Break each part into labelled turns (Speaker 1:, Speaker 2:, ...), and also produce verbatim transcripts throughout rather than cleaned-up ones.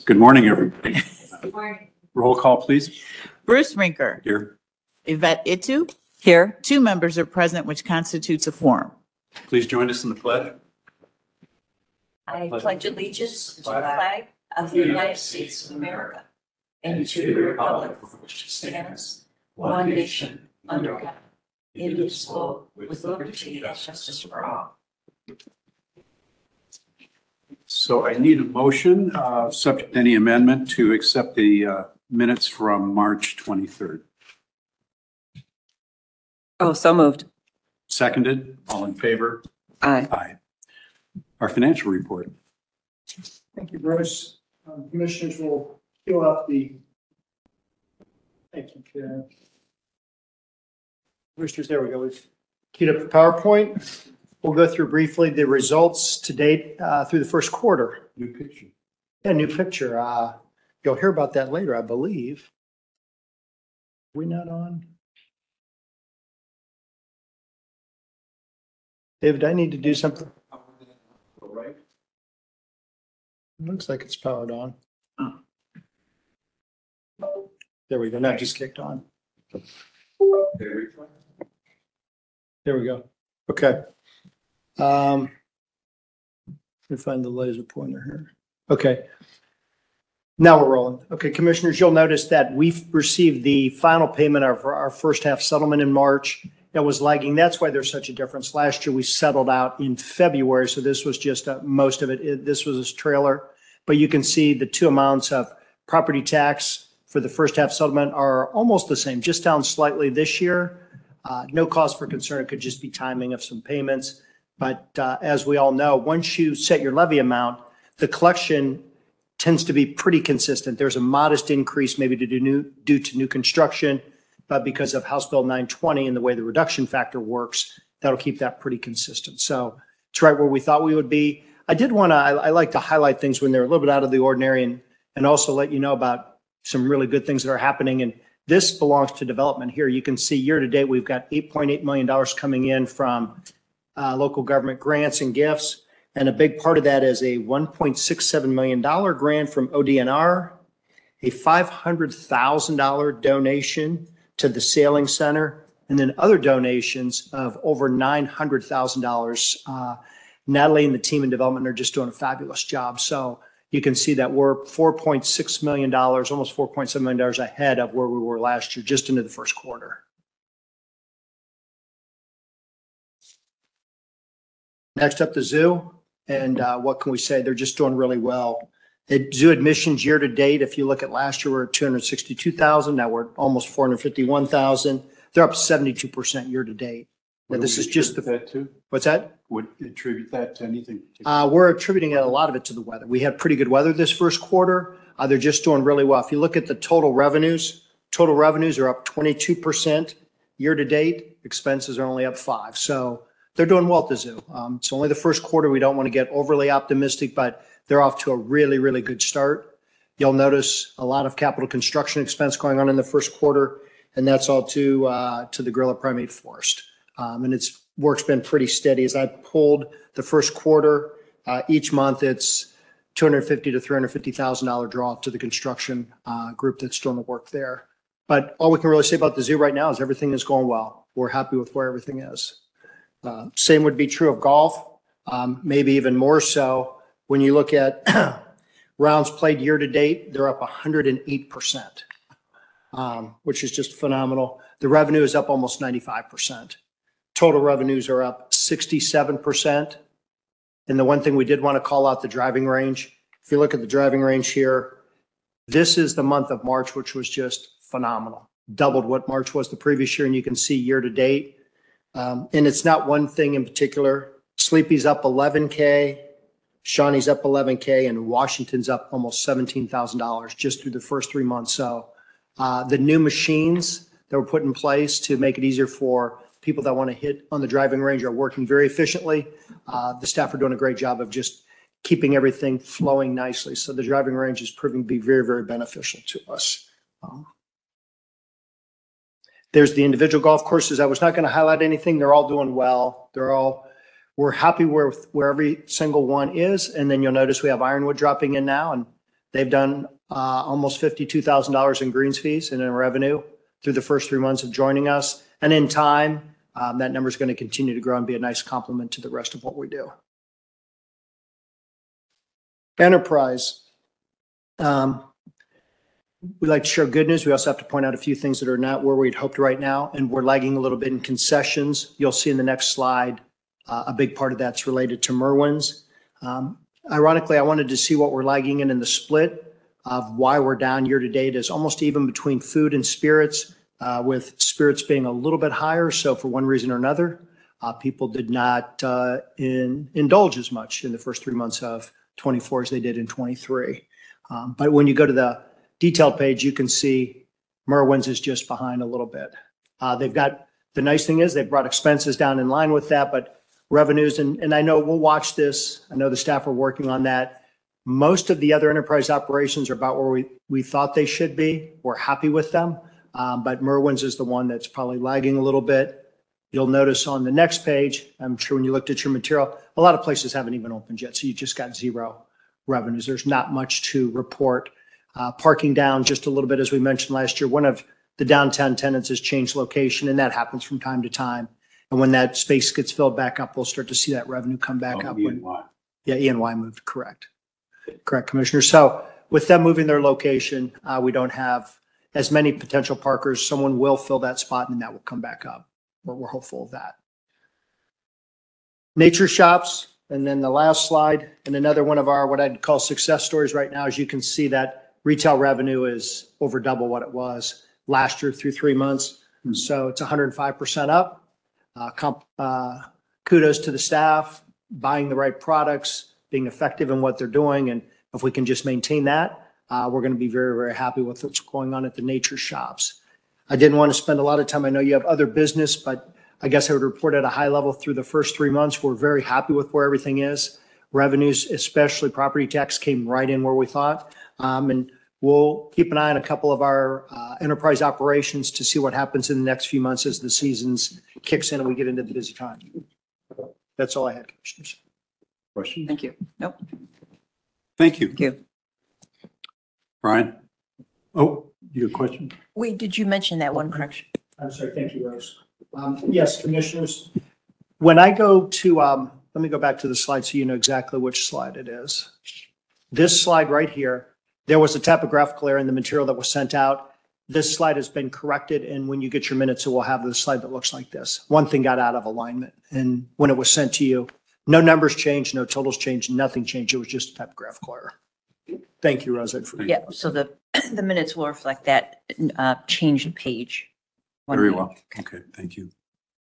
Speaker 1: Good morning, everybody.
Speaker 2: Good morning.
Speaker 1: Roll call, please.
Speaker 2: Bruce Rinker.
Speaker 1: Here.
Speaker 2: Yvette Itu.
Speaker 3: Here.
Speaker 2: Two members are present, which constitutes a quorum.
Speaker 1: Please join us in the pledge.
Speaker 3: I pledge allegiance to the flag of the United States of America and to the republic for which it stands, one nation, under God, indivisible, with liberty and justice for all.
Speaker 1: So I need a motion, uh, subject to any amendment, to accept the uh, minutes from March twenty-third.
Speaker 3: Oh, so moved.
Speaker 1: Seconded, all in favor?
Speaker 3: Aye.
Speaker 1: Aye. Our financial report.
Speaker 4: Thank you, Bruce. Um, Commissioners will fill out the. Thank you, Karen. Commissioners, there we go. We've queued up the PowerPoint. We'll go through briefly the results to date uh, through the first quarter.
Speaker 1: New picture.
Speaker 4: Yeah, new picture. Uh, You'll hear about that later, I believe. We not on? David, I need to do something.
Speaker 1: Right.
Speaker 4: Looks like it's powered on. There we go. Now it just kicked on. There we go. Okay. Um, let me find the laser pointer here. Okay. Now we're rolling. Okay, Commissioners, you'll notice that we've received the final payment of our first half settlement in March. That was lagging. That's why there's such a difference. Last year we settled out in February, so this was just uh, most of it. it. This was a trailer, but you can see the two amounts of property tax for the first half settlement are almost the same, just down slightly this year. Uh, no cause for concern. It could just be timing of some payments. But uh, as we all know, once you set your levy amount, the collection tends to be pretty consistent. There's a modest increase maybe to do new, due to new construction, but because of House Bill nine twenty and the way the reduction factor works, that'll keep that pretty consistent. So it's right where we thought we would be. I did want to, I, I like to highlight things when they're a little bit out of the ordinary and, and also let you know about some really good things that are happening. And this belongs to development here. You can see year to date, we've got eight point eight million dollars coming in from uh, local government grants and gifts. And a big part of that is a one point six seven million dollars grant from O D N R, a five hundred thousand dollars donation to the Sailing Center, and then other donations of over nine hundred thousand dollars. Uh, Natalie and the team in development are just doing a fabulous job. So you can see that we're four point six million dollars, almost four point seven million dollars ahead of where we were last year, just into the first quarter. Next up, the zoo. And uh, what can we say? They're just doing really well. At zoo admissions year to date, if you look at last year, we're at two hundred sixty-two thousand. Now we're almost four hundred fifty-one thousand. They're up seventy-two percent year to date. Now
Speaker 1: What
Speaker 4: this
Speaker 1: do we
Speaker 4: is just the,
Speaker 1: attribute that to?
Speaker 4: what's that?
Speaker 1: Would attribute that to anything?
Speaker 4: Uh, we're attributing a lot of it to the weather. We had pretty good weather this first quarter. Uh, they're just doing really well. If you look at the total revenues, total revenues are up twenty-two percent year to date. Expenses are only up five. So they're doing well at the zoo. Um, it's only the first quarter. We don't want to get overly optimistic, but they're off to a really, really good start. You'll notice a lot of capital construction expense going on in the first quarter, and that's all to uh, to the Gorilla Primate Forest. Um, and its work's been pretty steady. As I pulled the first quarter, uh, each month it's two hundred fifty to three hundred fifty thousand dollar draw to the construction uh, group that's doing the work there. But all we can really say about the zoo right now is everything is going well. We're happy with where everything is. Uh, same would be true of golf, um, maybe even more so when you look at rounds played year to date. They're up one hundred eight percent, um, which is just phenomenal. The revenue is up almost ninety-five percent. Total revenues are up sixty-seven percent. And the one thing we did want to call out, the driving range. If you look at the driving range here, this is the month of March, which was just phenomenal. Doubled what March was the previous year. And you can see year to date. Um, and it's not one thing in particular. Sleepy's up eleven K, Shawnee's up eleven K, and Washington's up almost seventeen thousand dollars just through the first three months. So uh, the new machines that were put in place to make it easier for people that want to hit on the driving range are working very efficiently. Uh, the staff are doing a great job of just keeping everything flowing nicely. So the driving range is proving to be very, very beneficial to us. Um, There's the individual golf courses. I was not going to highlight anything. They're all doing well. They're all, we're happy where, where every single one is. And then you'll notice we have Ironwood dropping in now. And They've done uh, almost fifty-two thousand dollars in greens fees and in revenue through the first three months of joining us. And in time, um, that number is going to continue to grow and be a nice complement to the rest of what we do. Enterprise. Um, we like to share good news. We also have to point out a few things that are not where we'd hoped right now, and we're lagging a little bit in concessions. You'll see in the next slide, uh, a big part of that's related to Merwin's. Um, ironically, I wanted to see what we're lagging in in the split of why we're down year to date is almost even between food and spirits, uh, with spirits being a little bit higher. So for one reason or another, uh, people did not uh, in, indulge as much in the first three months of twenty-four as they did in twenty-three. Um, but when you go to the detailed page, you can see Merwin's is just behind a little bit. Uh, they've got, the nice thing is they've brought expenses down in line with that, but revenues, and, and I know we'll watch this. I know the staff are working on that. Most of the other enterprise operations are about where we, we thought they should be. We're happy with them. Um, but Merwin's is the one that's probably lagging a little bit. You'll notice on the next page, I'm sure when you looked at your material, a lot of places haven't even opened yet. So you just got zero revenues. There's not much to report. Uh, parking down just a little bit, as we mentioned last year. One of the downtown tenants has changed location, and that happens from time to time. And when that space gets filled back up, we'll start to see that revenue come back
Speaker 1: Oh,
Speaker 4: up.
Speaker 1: E
Speaker 4: When,
Speaker 1: and Y.
Speaker 4: yeah, E and Y moved, correct. Correct, Commissioner. So with them moving their location, uh, we don't have as many potential parkers. Someone will fill that spot, and that will come back up. We're, we're hopeful of that. Nature shops, and then the last slide, and another one of our what I'd call success stories right now. As you can see, that retail revenue is over double what it was last year through three months.
Speaker 1: Hmm.
Speaker 4: So it's one hundred five percent up. Uh, comp, uh, kudos to the staff, buying the right products, being effective in what they're doing. And if we can just maintain that, uh, we're going to be very, very happy with what's going on at the nature shops. I didn't want to spend a lot of time. I know you have other business, but I guess I would report at a high level through the first three months. We're very happy with where everything is. Revenues, especially property tax, came right in where we thought. Um, and we'll keep an eye on a couple of our uh, enterprise operations to see what happens in the next few months as the seasons kicks in and we get into the busy time. That's all I had, Commissioners.
Speaker 1: Question?
Speaker 2: Thank you. Nope.
Speaker 1: Thank you.
Speaker 2: Thank you.
Speaker 1: Brian? Oh, you have a question?
Speaker 3: Wait, did you mention that one correction?
Speaker 4: I'm sorry. Thank you, Rose. Um, yes, Commissioners. When I go to, um, let me go back to the slide so you know exactly which slide it is. This slide right here, there was a typographical error in the material that was sent out. This slide has been corrected, and when you get your minutes, it will have the slide that looks like this. One thing got out of alignment, and when it was sent to you, no numbers changed, no totals changed, nothing changed. It was just a typographical error. Thank you, Rosa. for-
Speaker 3: Yeah, so the, the minutes will reflect that uh, changed page. One
Speaker 1: Very
Speaker 3: page.
Speaker 1: well. Okay, thank you.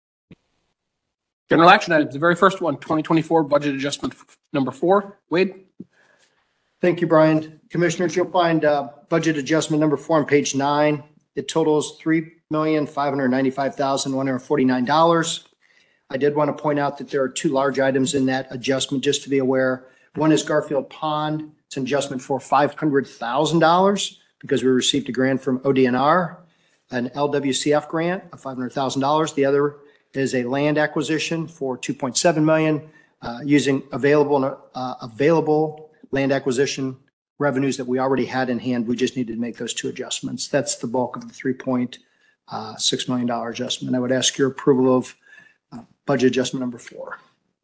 Speaker 5: General action items, the very first one, twenty twenty-four budget adjustment f- number four. Wade?
Speaker 4: Thank you, Brian. Commissioners, you'll find uh, budget adjustment number four on page nine. It totals three million, five hundred ninety-five thousand, one hundred forty-nine dollars. I did want to point out that there are two large items in that adjustment, just to be aware. One is Garfield Pond. It's an adjustment for five hundred thousand dollars because we received a grant from O D N R, an L W C F grant of five hundred thousand dollars. The other is a land acquisition for two point seven million dollars uh, using available, uh, available land acquisition revenues that we already had in hand. We just needed to make those two adjustments. That's the bulk of the three point six million dollars adjustment. I would ask your approval of uh, budget adjustment number four.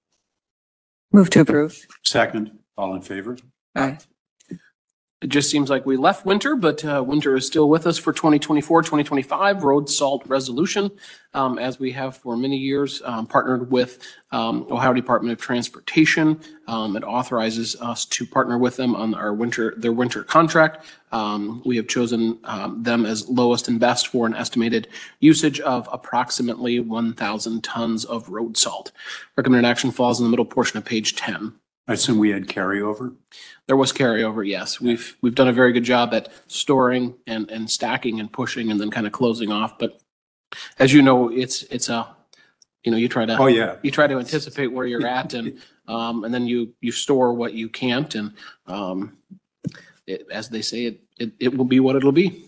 Speaker 2: Move to approve.
Speaker 1: Second, all in favor?
Speaker 2: Aye.
Speaker 5: It just seems like we left winter, but uh, winter is still with us for twenty twenty-four, twenty twenty-five road salt resolution. Um, as we have for many years, um, partnered with um, Ohio Department of Transportation. Um, it authorizes us to partner with them on our winter, their winter contract. Um, we have chosen um, them as lowest and best for an estimated usage of approximately one thousand tons of road salt. Recommended action falls in the middle portion of page ten.
Speaker 1: I assume we had carryover?
Speaker 5: There was carryover, yes. We've, we've done a very good job at storing and, and stacking and pushing and then kind of closing off. But as you know, it's, it's a, you know, you try
Speaker 1: Oh,
Speaker 5: to,
Speaker 1: yeah.
Speaker 5: you try to anticipate where you're at and, um, and then you, you store what you can't. And, um, it, as they say, it, it, it will be what it'll be.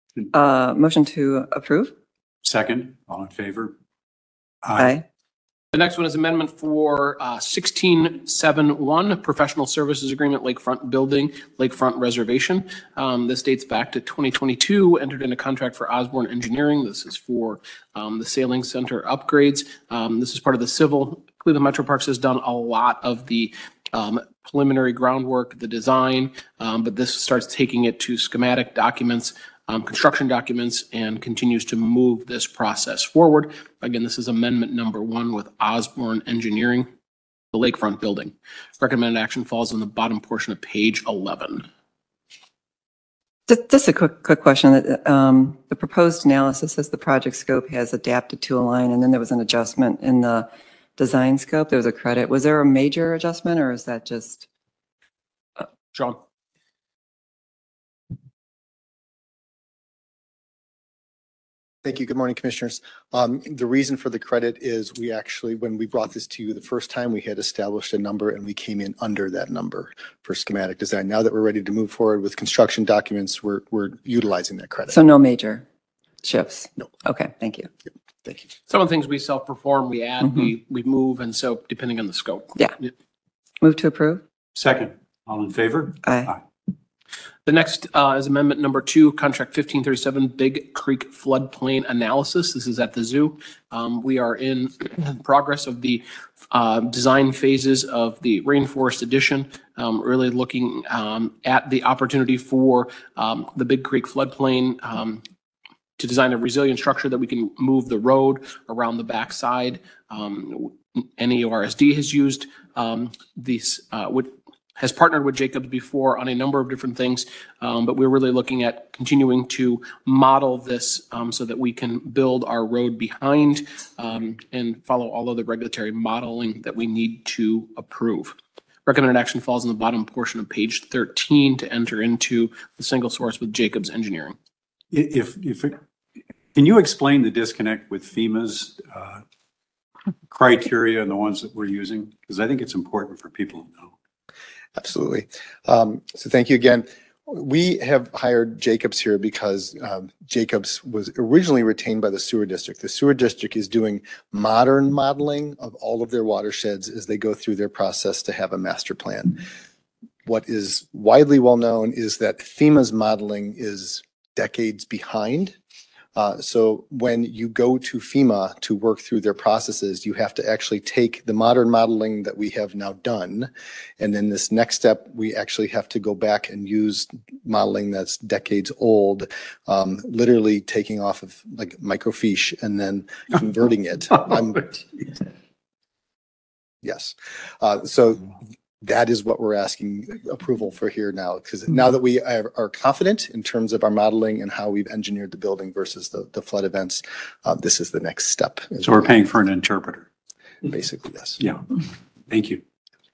Speaker 6: Uh, motion to approve?
Speaker 1: Second, all in favor?
Speaker 6: Aye.
Speaker 5: The next one is amendment for uh, sixteen seventy-one, Professional Services Agreement, Lakefront Building, Lakefront Reservation. Um, This dates back to twenty twenty-two, entered in a contract for Osborne Engineering. This is for um, the sailing center upgrades. Um, This is part of the civil. Cleveland Metro Parks has done a lot of the um, preliminary groundwork, the design, um, but this starts taking it to schematic documents, um, construction documents, and continues to move this process forward. Again, this is amendment number one with Osborne Engineering, the lakefront building. Recommended action falls on the bottom portion of page eleven.
Speaker 2: Just, just a quick, quick question. That, um, the proposed analysis says the project scope has adapted to align, and then there was an adjustment in the design scope. There was a credit. Was there a major adjustment, or is that just?
Speaker 5: Sean?
Speaker 6: Thank you. Good morning, Commissioners. Um, the reason for the credit is we actually, when we brought this to you the first time, we had established a number and we came in under that number for schematic design. Now that we're ready to move forward with construction documents, we're, we're utilizing that credit.
Speaker 2: So no major shifts?
Speaker 6: No.
Speaker 2: Okay, thank you.
Speaker 6: Thank you.
Speaker 5: Some of the things we self-perform, we add, we, we move, and so depending on the scope.
Speaker 2: Yeah. Move to approve?
Speaker 1: Second, all in favor?
Speaker 2: Aye.
Speaker 5: The next uh, is amendment number two, contract fifteen thirty-seven, Big Creek floodplain analysis. This is at the zoo. Um, We are in progress of the uh, design phases of the Rainforest Edition, um, really looking um, at the opportunity for um, the Big Creek floodplain um, to design a resilient structure that we can move the road around the backside. Um, N E O R S D has used um, these, uh, would has partnered with Jacobs before on a number of different things, um, but we're really looking at continuing to model this um, so that we can build our road behind um, and follow all of the regulatory modeling that we need to approve. Recommended action falls in the bottom portion of page thirteen to enter into the single source with Jacobs Engineering.
Speaker 1: If, if, it- can you explain the disconnect with FEMA's uh, criteria and the ones that we're using? Because I think it's important for people to know.
Speaker 6: Absolutely. Um, so thank you again. We have hired Jacobs here because um, Jacobs was originally retained by the sewer district. The sewer district is doing modern modeling of all of their watersheds as they go through their process to have a master plan. What is widely well known is that FEMA's modeling is decades behind. Uh, so when you go to FEMA to work through their processes, you have to actually take the modern modeling that we have now done. And then this next step, we actually have to go back and use modeling that's decades old, um, literally taking off of like microfiche and then converting it. I'm, yes. Uh, so that is what we're asking approval for here now, because now that we are, are confident in terms of our modeling and how we've engineered the building versus the, the flood events, uh, this is the next step.
Speaker 1: So we're paying for an interpreter.
Speaker 6: Basically, yes.
Speaker 1: Yeah. Thank you.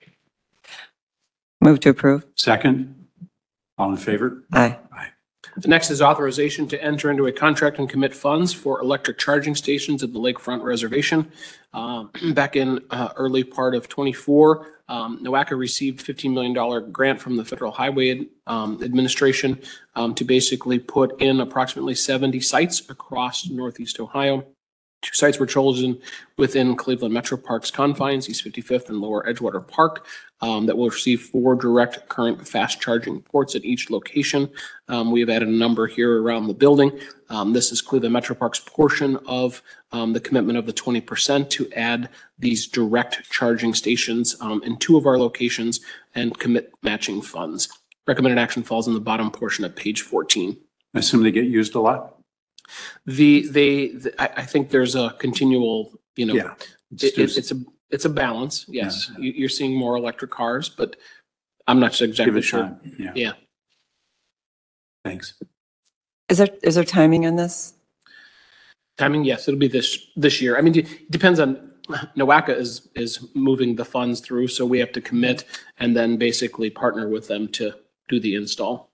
Speaker 2: Move to approve?
Speaker 1: Second, all in favor?
Speaker 2: Aye.
Speaker 5: The next is authorization to enter into a contract and commit funds for electric charging stations at the Lakefront Reservation. Um, Back in uh, early part of twenty-four, um, NOACA received fifteen million dollars grant from the Federal Highway um, Administration um, to basically put in approximately seventy sites across Northeast Ohio. Two sites were chosen within Cleveland Metro Parks confines, East fifty-fifth and Lower Edgewater Park, um, that will receive four direct current fast charging ports at each location. Um, we have added a number here around the building. Um, this is Cleveland Metro Parks' portion of um, the commitment of the twenty percent to add these direct charging stations um, in two of our locations and commit matching funds. Recommended action falls in the bottom portion of page fourteen.
Speaker 1: I assume they get used a lot?
Speaker 5: The, they, the- I, I think there's a continual, you know,
Speaker 1: Yeah.
Speaker 5: it, it- it's a, it's a balance. Yes.
Speaker 1: Yeah.
Speaker 5: You, you're seeing more electric cars, but I'm not
Speaker 1: Give
Speaker 5: exactly
Speaker 1: it
Speaker 5: sure.
Speaker 1: time. Yeah.
Speaker 5: Yeah.
Speaker 1: Thanks.
Speaker 2: Is there, is there timing on this?
Speaker 5: Timing, yes, it'll be this, this year. I mean, it depends on, NOACA is, is moving the funds through, so we have to commit and then basically partner with them to do the install.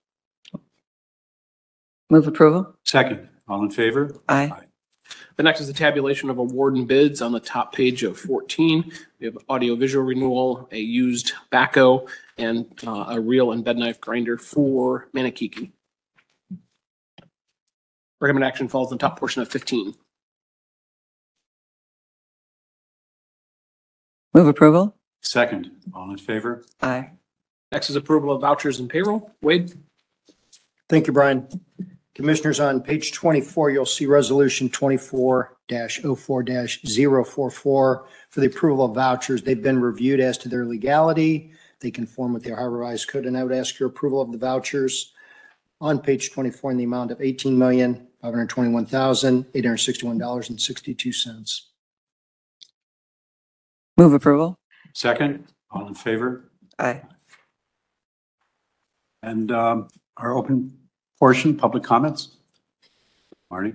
Speaker 2: Move approval?
Speaker 1: Second, all in favor?
Speaker 2: Aye.
Speaker 5: The next is the tabulation of award and bids on the top page of fourteen. We have audio-visual renewal, a used backhoe, and uh, a reel and bed knife grinder for Manakiki. Recommended action falls on the top portion of fifteen.
Speaker 2: Move approval?
Speaker 1: Second, all in favor?
Speaker 2: Aye.
Speaker 5: Next is approval of vouchers and payroll. Wade?
Speaker 4: Thank you, Brian. Commissioners, on page twenty-four, you'll see resolution twenty-four dash oh four dash zero four four for the approval of vouchers. They've been reviewed as to their legality. They conform with the Ohio Revised Code, and I would ask your approval of the vouchers on page twenty-four in the amount of eighteen million, five hundred twenty-one thousand, eight hundred sixty-one dollars and sixty-two cents.
Speaker 2: Move approval?
Speaker 1: Second, all in favor?
Speaker 2: Aye.
Speaker 1: And um, our open portion, public comments? Marty?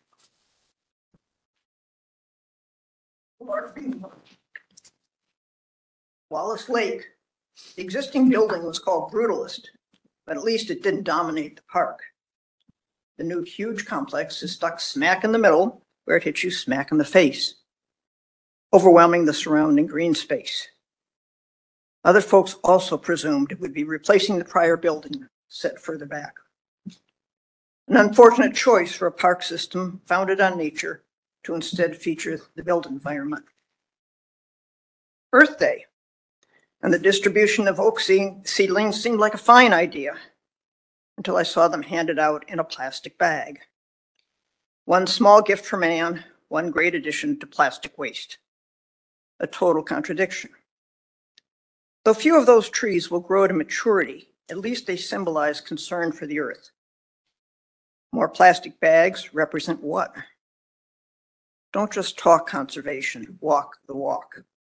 Speaker 7: Wallace Lake, the existing building was called Brutalist, but at least it didn't dominate the park. The new huge complex is stuck smack in the middle where it hits you smack in the face, overwhelming the surrounding green space. Other folks also presumed it would be replacing the prior building set further back. An unfortunate choice for a park system founded on nature to instead feature the built environment. Earth Day and the distribution of oak seedlings seemed like a fine idea until I saw them handed out in a plastic bag. One small gift for man, one great addition to plastic waste. A total contradiction. Though few of those trees will grow to maturity, at least they symbolize concern for the earth. More plastic bags represent what? Don't just talk conservation, walk the walk.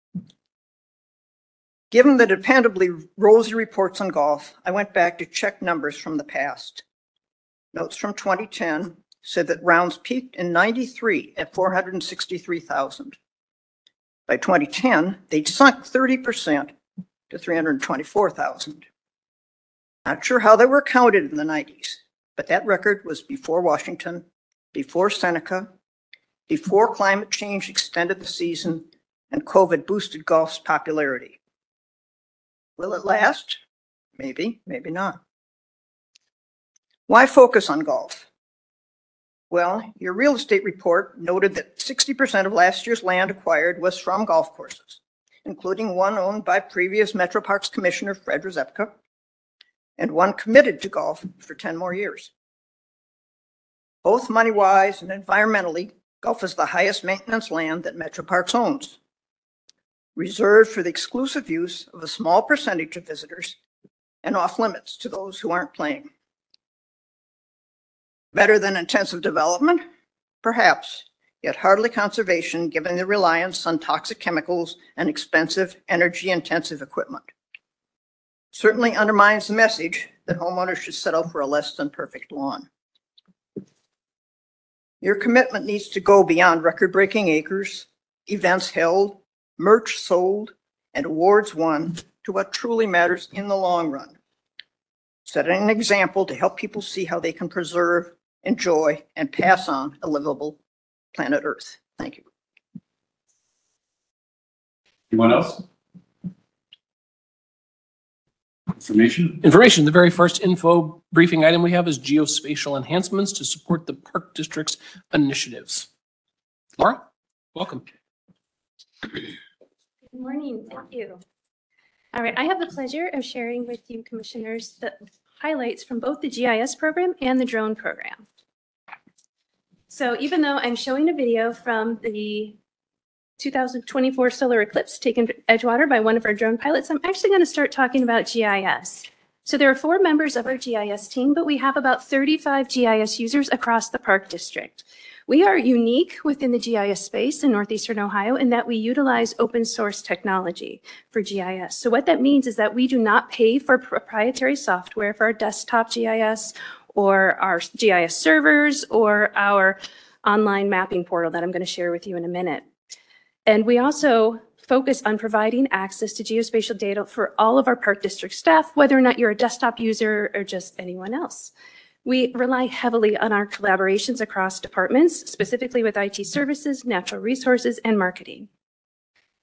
Speaker 7: Given the dependably rosy reports on golf, I went back to check numbers from the past. Notes from twenty ten said that rounds peaked in ninety-three at four hundred sixty-three thousand. By twenty ten, they'd sunk thirty percent to three hundred twenty-four thousand. Not sure how they were counted in the nineties, but that record was before Washington, before Seneca, before climate change extended the season and COVID boosted golf's popularity. Will it last? Maybe, maybe not. Why focus on golf? Well, your real estate report noted that sixty percent of last year's land acquired was from golf courses, including one owned by previous Metro Parks Commissioner Fred Rzepka, and one committed to golf for ten more years. Both money-wise and environmentally, golf is the highest maintenance land that Metro Parks owns, reserved for the exclusive use of a small percentage of visitors and off limits to those who aren't playing. Better than intensive development? Perhaps, yet hardly conservation given the reliance on toxic chemicals and expensive energy-intensive equipment. Certainly undermines the message that homeowners should settle for a less than perfect lawn. Your commitment needs to go beyond record-breaking acres, events held, merch sold, and awards won to what truly matters in the long run. Setting an example to help people see how they can preserve, enjoy, and pass on a livable planet Earth. Thank you.
Speaker 1: Anyone else? Information?
Speaker 5: Information, the very first info briefing item we have is geospatial enhancements to support the Park District's initiatives. Laura, welcome.
Speaker 8: Good morning, thank you. All right, I have the pleasure of sharing with you commissioners the highlights from both the G I S program and the drone program. So even though I'm showing a video from the two thousand twenty-four solar eclipse taken at Edgewater by one of our drone pilots, I'm actually going to start talking about G I S. So there are four members of our G I S team, but we have about thirty-five G I S users across the Park District. We are unique within the G I S space in Northeastern Ohio in that we utilize open source technology for G I S. So what that means is that we do not pay for proprietary software for our desktop G I S or our G I S servers or our online mapping portal that I'm going to share with you in a minute. And we also focus on providing access to geospatial data for all of our Park District staff, whether or not you're a desktop user or just anyone else. We rely heavily on our collaborations across departments, specifically with I T services, natural resources, and marketing.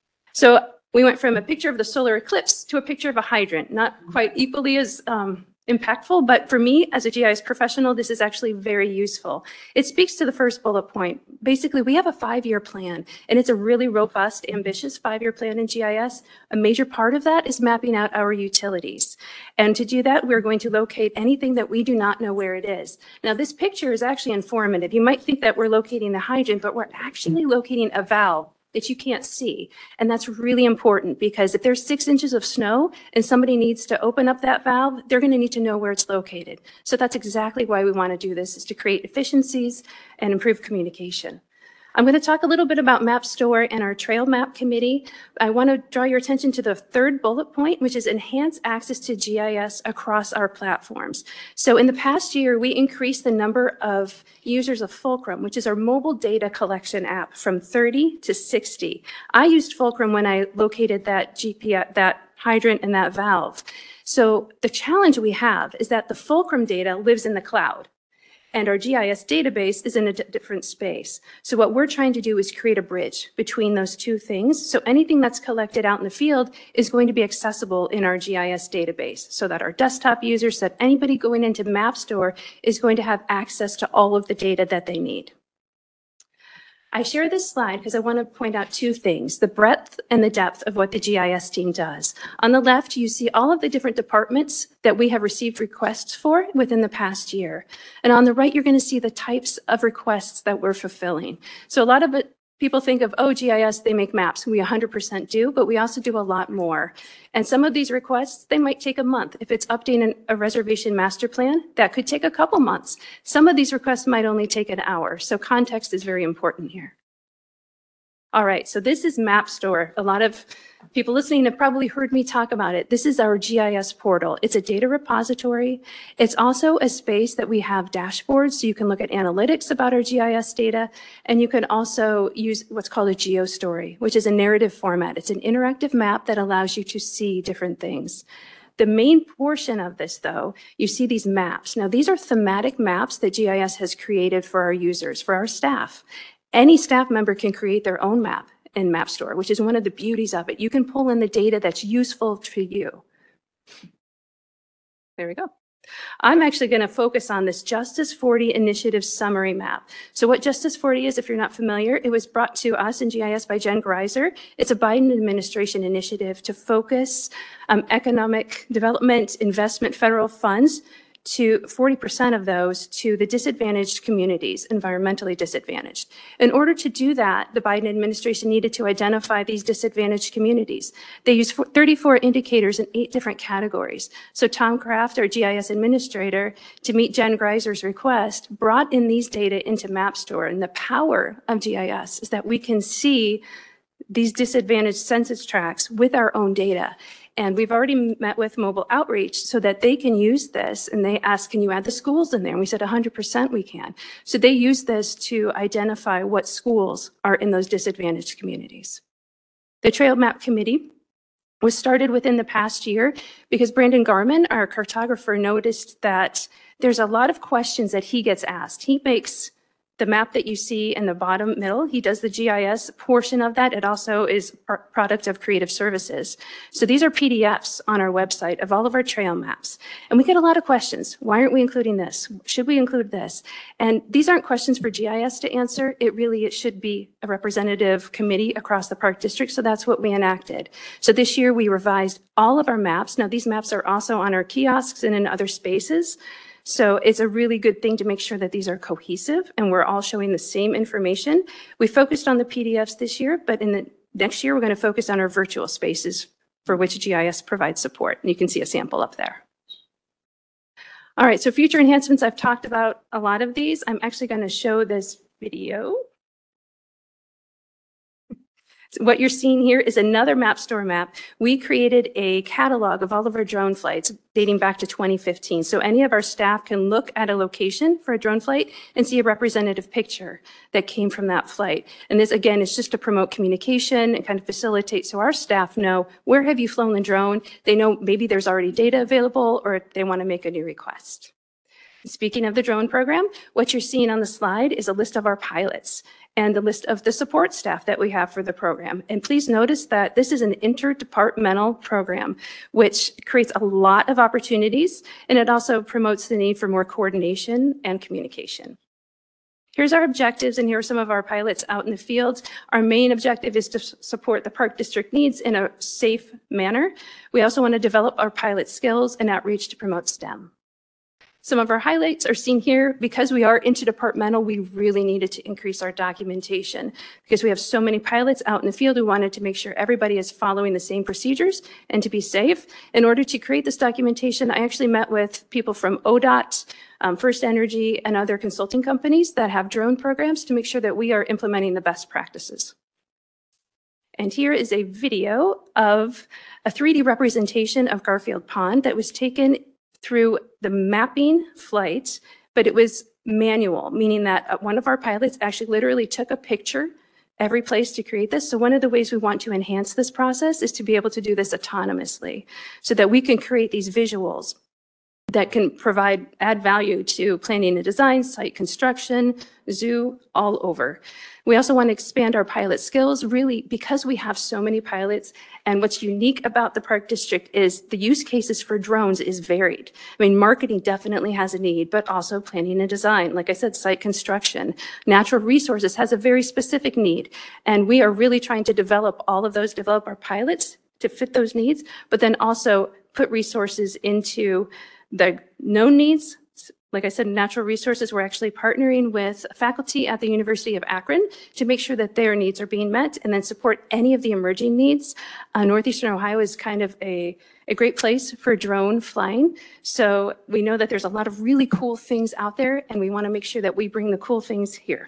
Speaker 8: So we went from a picture of the solar eclipse to a picture of a hydrant, not quite equally as um, impactful, but for me as a G I S professional, this is actually very useful. It speaks to the first bullet point. Basically, we have a five-year plan, and it's a really robust, ambitious five-year plan in G I S. A major part of that is mapping out our utilities. And to do that, we're going to locate anything that we do not know where it is. Now, this picture is actually informative. You might think that we're locating the hydrant, but we're actually locating a valve that you can't see. And that's really important because if there's six inches of snow and somebody needs to open up that valve, they're going to need to know where it's located. So that's exactly why we want to do this, is to create efficiencies and improve communication. I'm going to talk a little bit about MapStore and our Trail Map Committee. I want to draw your attention to the third bullet point, which is enhance access to G I S across our platforms. So in the past year, we increased the number of users of Fulcrum, which is our mobile data collection app, from thirty to sixty. I used Fulcrum when I located that G P S, that hydrant and that valve. So the challenge we have is that the Fulcrum data lives in the cloud, and our G I S database is in a d- different space. So what we're trying to do is create a bridge between those two things. So anything that's collected out in the field is going to be accessible in our G I S database, so that our desktop users, that anybody going into MapStore is going to have access to all of the data that they need. I share this slide because I want to point out two things: the breadth and the depth of what the G I S team does. On the left, you see all of the different departments that we have received requests for within the past year. And on the right, you're going to see the types of requests that we're fulfilling. So a lot of it, people think of, oh, G I S, they make maps. We one hundred percent do, but we also do a lot more. And some of these requests, they might take a month. If it's updating a reservation master plan, that could take a couple months. Some of these requests might only take an hour. So context is very important here. All right, so this is MapStore. A lot of people listening have probably heard me talk about it. This is our G I S portal. It's a data repository. It's also a space that we have dashboards, so you can look at analytics about our G I S data, and you can also use what's called a GeoStory, which is a narrative format. It's an interactive map that allows you to see different things. The main portion of this, though, you see these maps. Now, these are thematic maps that G I S has created for our users, for our staff. Any staff member can create their own map in MapStore, which is one of the beauties of it. You can pull in the data that's useful to you. There we go. I'm actually going to focus on this Justice forty Initiative Summary Map. So what Justice forty is, if you're not familiar, it was brought to us in G I S by Jen Greiser. It's a Biden administration initiative to focus um, economic development, investment, federal funds to forty percent of those to the disadvantaged communities, environmentally disadvantaged. In order to do that, the Biden administration needed to identify these disadvantaged communities. They used thirty-four indicators in eight different categories. So Tom Kraft, our G I S administrator, to meet Jen Greiser's request, brought in these data into MapStore. And the power of G I S is that we can see these disadvantaged census tracts with our own data. And we've already met with Mobile Outreach so that they can use this. And they asked, can you add the schools in there? And we said one hundred percent we can. So they use this to identify what schools are in those disadvantaged communities. The Trail Map Committee was started within the past year because Brandon Garman, our cartographer, noticed that there's a lot of questions that he gets asked. He makes the map that you see in the bottom middle. He does the G I S portion of that. It also is a product of Creative Services. So these are P D Fs on our website of all of our trail maps. And we get a lot of questions. Why aren't we including this? Should we include this? And these aren't questions for G I S to answer. It really, it should be a representative committee across the park district. So that's what we enacted. So this year we revised all of our maps. Now these maps are also on our kiosks and in other spaces. So it's a really good thing to make sure that these are cohesive and we're all showing the same information. We focused on the P D Fs this year, but in the next year, we're going to focus on our virtual spaces for which G I S provides support. And you can see a sample up there. All right, so future enhancements, I've talked about a lot of these. I'm actually going to show this video. So what you're seeing here is another MapStore map. We created a catalog of all of our drone flights dating back to twenty fifteen. So any of our staff can look at a location for a drone flight and see a representative picture that came from that flight. And this, again, is just to promote communication and kind of facilitate so our staff know where have you flown the drone. They know maybe there's already data available or they want to make a new request. Speaking of the drone program, what you're seeing on the slide is a list of our pilots and the list of the support staff that we have for the program. And please notice that this is an interdepartmental program, which creates a lot of opportunities, and it also promotes the need for more coordination and communication. Here's our objectives, and here are some of our pilots out in the field. Our main objective is to support the Park District needs in a safe manner. We also want to develop our pilot skills and outreach to promote STEM. Some of our highlights are seen here. Because we are interdepartmental, we really needed to increase our documentation because we have so many pilots out in the field who wanted to make sure everybody is following the same procedures and to be safe. In order to create this documentation, I actually met with people from O D O T, um, First Energy, and other consulting companies that have drone programs to make sure that we are implementing the best practices. And here is a video of a three D representation of Garfield Pond that was taken through the mapping flight, but it was manual, meaning that one of our pilots actually literally took a picture every place to create this. So one of the ways we want to enhance this process is to be able to do this autonomously so that we can create these visuals that can provide, add value to planning and design, site construction, zoo, all over. We also want to expand our pilot skills, really, because we have so many pilots. And what's unique about the Park District is the use cases for drones is varied. I mean, marketing definitely has a need, but also planning and design. Like I said, site construction, natural resources has a very specific need. And we are really trying to develop all of those, develop our pilots to fit those needs, but then also put resources into the known needs. Like I said, natural resources, we're actually partnering with faculty at the University of Akron to make sure that their needs are being met and then support any of the emerging needs. Uh, Northeastern Ohio is kind of a, a great place for drone flying. So we know that there's a lot of really cool things out there, and we want to make sure that we bring the cool things here.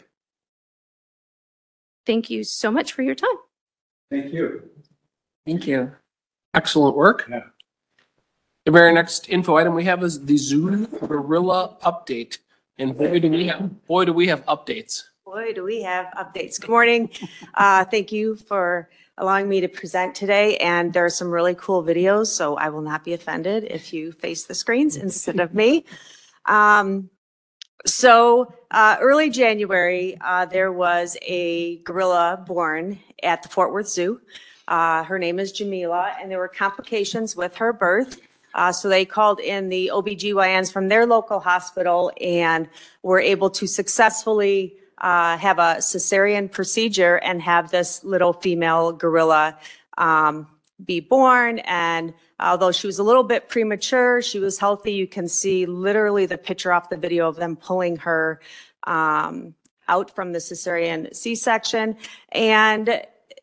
Speaker 8: Thank you so much for your time.
Speaker 1: Thank you.
Speaker 2: Thank you.
Speaker 5: Excellent work.
Speaker 1: Yeah.
Speaker 5: The very next info item we have is the Zoo Gorilla update. And boy, do we have, boy, do we have updates.
Speaker 9: Boy, do we have updates. Good morning. Uh, thank you for allowing me to present today. And there are some really cool videos, so I will not be offended if you face the screens instead of me. Um, so uh, early January, uh, there was a gorilla born at the Fort Worth Zoo. Uh, her name is Jamila, and there were complications with her birth. Uh, so they called in the O B G Y Ns from their local hospital and were able to successfully uh, have a cesarean procedure and have this little female gorilla um, be born. And although she was a little bit premature, she was healthy. You can see literally the picture off the video of them pulling her um, out from the cesarean C-section. And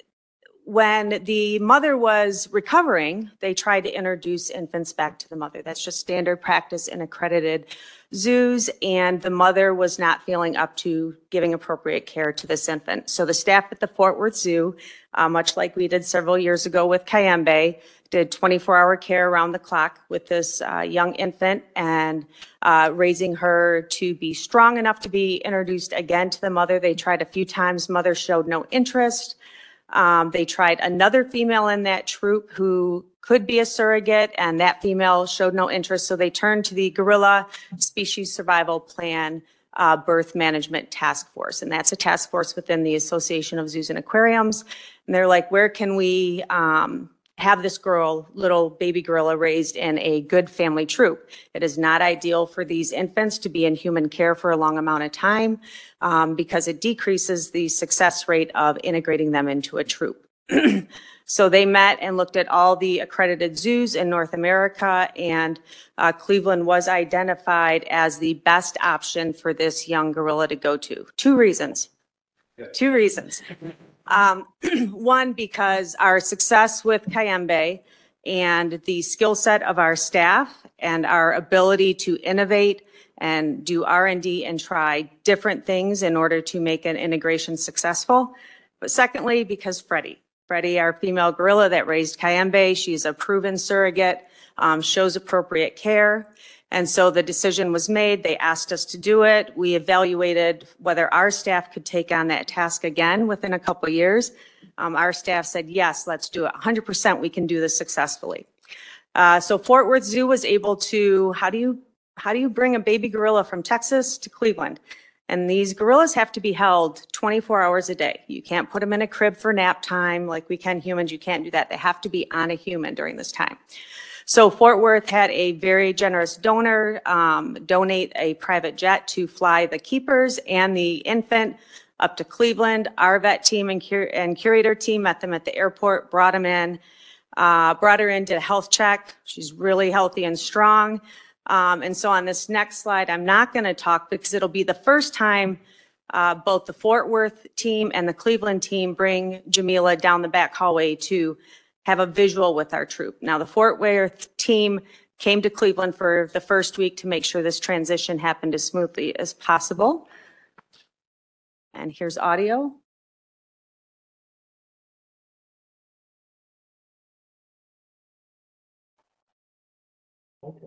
Speaker 9: when the mother was recovering, they tried to introduce infants back to the mother. That's just standard practice in accredited zoos, and the mother was not feeling up to giving appropriate care to this infant. So the staff at the Fort Worth Zoo, uh, much like we did several years ago with Cayambe, did twenty-four hour care around the clock with this uh, young infant and uh, raising her to be strong enough to be introduced again to the mother. They tried a few times. Mother showed no interest. Um, they tried another female in that troop who could be a surrogate, and that female showed no interest. So they turned to the Gorilla Species Survival Plan uh, Birth Management Task Force. And that's a task force within the Association of Zoos and Aquariums. And they're like, where can we um, have this girl, little baby gorilla, raised in a good family troop? It is not ideal for these infants to be in human care for a long amount of time um, because it decreases the success rate of integrating them into a troop. So they met and looked at all the accredited zoos in North America, and uh, Cleveland was identified as the best option for this young gorilla to go to. Two reasons. Two reasons. Um, one, because our success with Cayambe and the skill set of our staff and our ability to innovate and do R and D and try different things in order to make an integration successful. But secondly, because Freddie. Freddie, our female gorilla that raised Cayambe, she's a proven surrogate, um, shows appropriate care. And so the decision was made. They asked us to do it. We evaluated whether our staff could take on that task again within a couple of years. Um, our staff said, yes, let's do it. one hundred percent we can do this successfully. Uh, so Fort Worth Zoo was able to, how do you how do you bring a baby gorilla from Texas to Cleveland? And these gorillas have to be held twenty-four hours a day. You can't put them in a crib for nap time like we can humans. You can't do that. They have to be on a human during this time. So Fort Worth had a very generous donor um, donate a private jet to fly the keepers and the infant up to Cleveland. Our vet team and, cur and curator team met them at the airport, brought them in, uh, brought her in, did a health check. She's really healthy and strong. Um, and so on this next slide, I'm not going to talk because it'll be the first time uh, both the Fort Worth team and the Cleveland team bring Jamila down the back hallway to have a visual with our troop. Now, the Fort Worth team came to Cleveland for the first week to make sure this transition happened as smoothly as possible. And here's audio.
Speaker 4: Okay.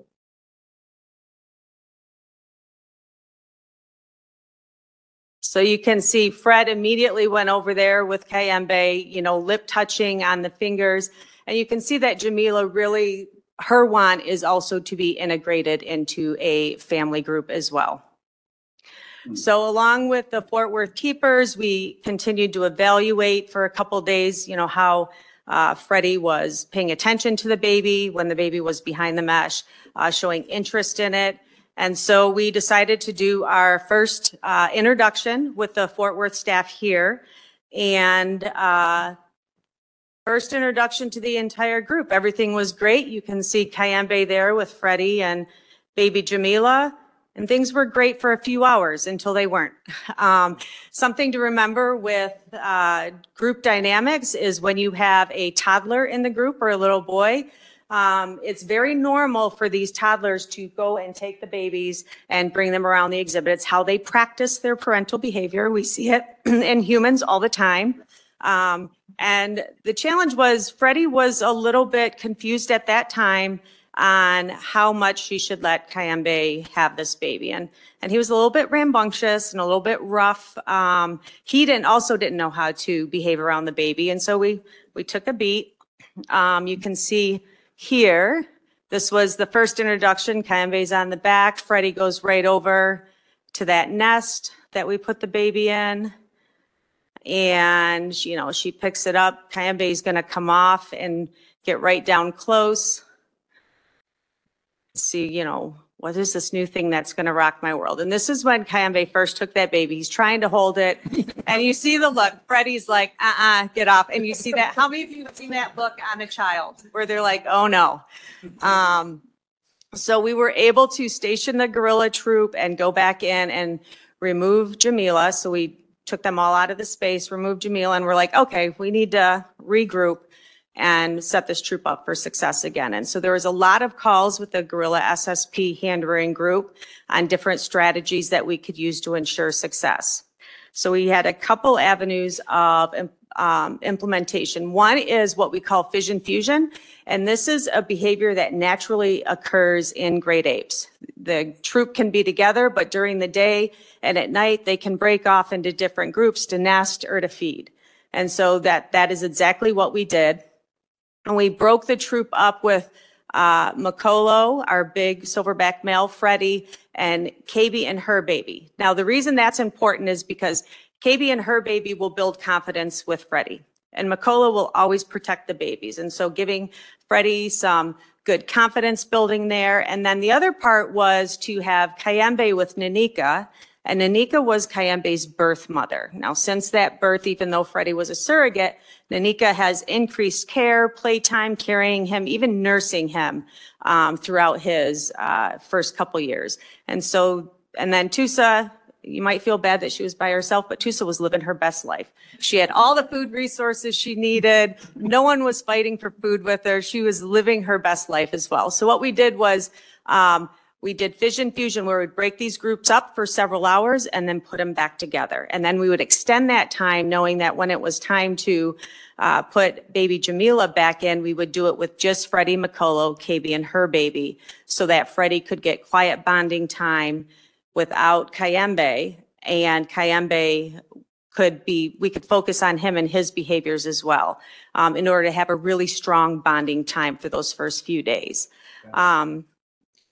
Speaker 9: So you can see Fred immediately went over there with Kayembe, you know, lip touching on the fingers. And you can see that Jamila really, her want is also to be integrated into a family group as well. So along with the Fort Worth keepers, we continued to evaluate for a couple of days, you know, how uh, Freddie was paying attention to the baby when the baby was behind the mesh, uh, showing interest in it. And so we decided to do our first uh, introduction with the Fort Worth staff here. And uh, first introduction to the entire group. Everything was great. You can see Kayembe there with Freddie and baby Jamila. And things were great for a few hours until they weren't. Um, something to remember with uh, group dynamics is when you have a toddler in the group or a little boy, um, it's very normal for these toddlers to go and take the babies and bring them around the exhibit. It's how they practice their parental behavior. We see it in humans all the time. Um, and the challenge was Freddie was a little bit confused at that time on how much she should let Kayembe have this baby. And, and he was a little bit rambunctious and a little bit rough. Um, he didn't, also didn't know how to behave around the baby. And so we, we took a beat. Um, you can see here, this was the first introduction. Kayembe's on the back. Freddie goes right over to that nest that we put the baby in. And, you know, she picks it up. Kayembe's going to come off and get right down close. See, you know, what is this new thing that's going to rock my world? And this is when Kayembe first took that baby. He's trying to hold it. And you see the look. Freddie's like, uh-uh, get off. And you see that. How many of you have seen that look on a child where they're like, oh, no. Um, so we were able to station the gorilla troop and go back in and remove Jamila. So we took them all out of the space, removed Jamila, and we're like, okay, we need to regroup and set this troop up for success again. And so there was a lot of calls with the Gorilla S S P hand-rearing group on different strategies that we could use to ensure success. So we had a couple avenues of um, implementation. One is what we call fission fusion, and this is a behavior that naturally occurs in great apes. The troop can be together, but during the day and at night, they can break off into different groups to nest or to feed. And so that, that is exactly what we did. And we broke the troop up with uh, Makolo, our big silverback male, Freddie, and K B and her baby. Now, the reason that's important is because K B and her baby will build confidence with Freddie, and Makolo will always protect the babies. And so giving Freddie some good confidence building there. And then the other part was to have Kayembe with Nanika. And Nanika was Kayembe's birth mother. Now, since that birth, even though Freddie was a surrogate, Nanika has increased care, playtime, carrying him, even nursing him um, throughout his uh, first couple years. And so, and then Tusa, you might feel bad that she was by herself, but Tusa was living her best life. She had all the food resources she needed. No one was fighting for food with her. She was living her best life as well. So what we did was, um, we did fission fusion where we'd break these groups up for several hours and then put them back together. And then we would extend that time knowing that when it was time to uh, put baby Jamila back in, we would do it with just Freddie Makolo, K B and her baby, so that Freddie could get quiet bonding time without Kayembe, and Kayembe could be, we could focus on him and his behaviors as well um, in order to have a really strong bonding time for those first few days. Um,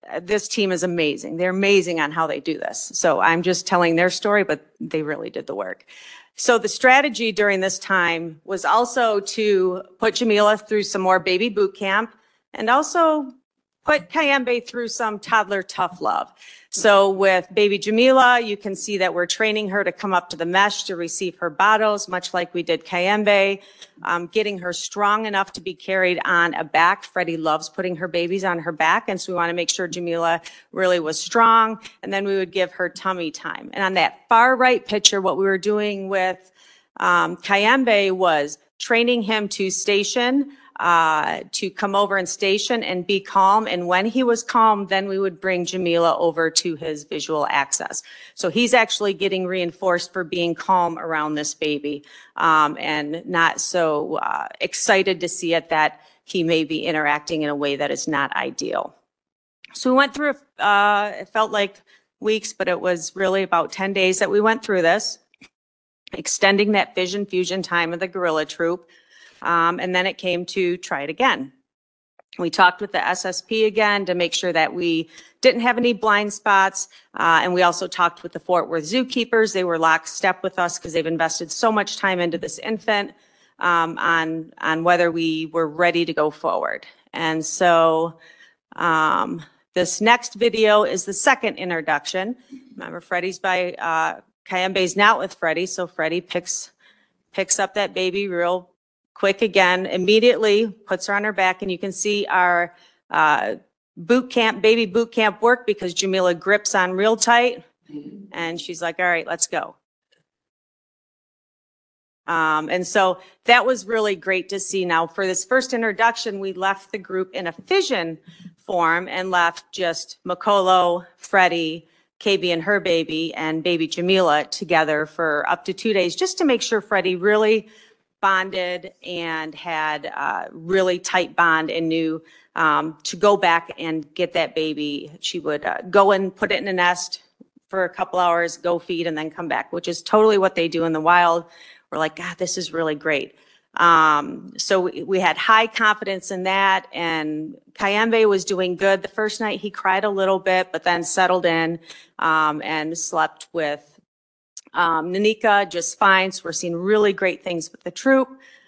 Speaker 9: this team is amazing. They're amazing on how they do this. So I'm just telling their story, but they really did the work. So the strategy during this time was also to put Jamila through some more baby boot camp and also put Kayembe through some toddler tough love. So with baby Jamila, you can see that we're training her to come up to the mesh to receive her bottles, much like we did Kayembe, um, getting her strong enough to be carried on a back. Freddie loves putting her babies on her back, and so we want to make sure Jamila really was strong, and then we would give her tummy time. And on that far right picture, what we were doing with um, Kayembe was training him to station, uh, to come over and station and be calm. And when he was calm, then we would bring Jamila over to his visual access. So he's actually getting reinforced for being calm around this baby, um, and not so uh, excited to see it that he may be interacting in a way that is not ideal. So we went through, uh, it felt like weeks, but it was really about ten days that we went through this, extending that vision fusion time of the gorilla troop. Um, and then it came to try it again. We talked with the S S P again to make sure that we didn't have any blind spots. Uh, and we also talked with the Fort Worth zookeepers. They were lockstep with us because they've invested so much time into this infant, um, on, on whether we were ready to go forward. And so, um, this next video is the second introduction. Remember, Freddie's by, uh, Kayembe's not with Freddie. So Freddie picks, picks up that baby real quick again, immediately puts her on her back, and you can see our uh, boot camp, baby boot camp work because Jamila grips on real tight, and she's like, all right, let's go. Um, and so that was really great to see. Now for this first introduction, we left the group in a fission form and left just Makolo, Freddie, K B and her baby, and baby Jamila together for up to two days, just to make sure Freddie really bonded and had a really tight bond and knew um, to go back and get that baby. She would uh, go and put it in a nest for a couple hours, go feed, and then come back, which is totally what they do in the wild. We're like, God, this is really great. Um, so we, we had high confidence in that, and Kayembe was doing good. The first night he cried a little bit, but then settled in um, and slept with Um, Nanika just fine. So we're seeing really great things with the troop.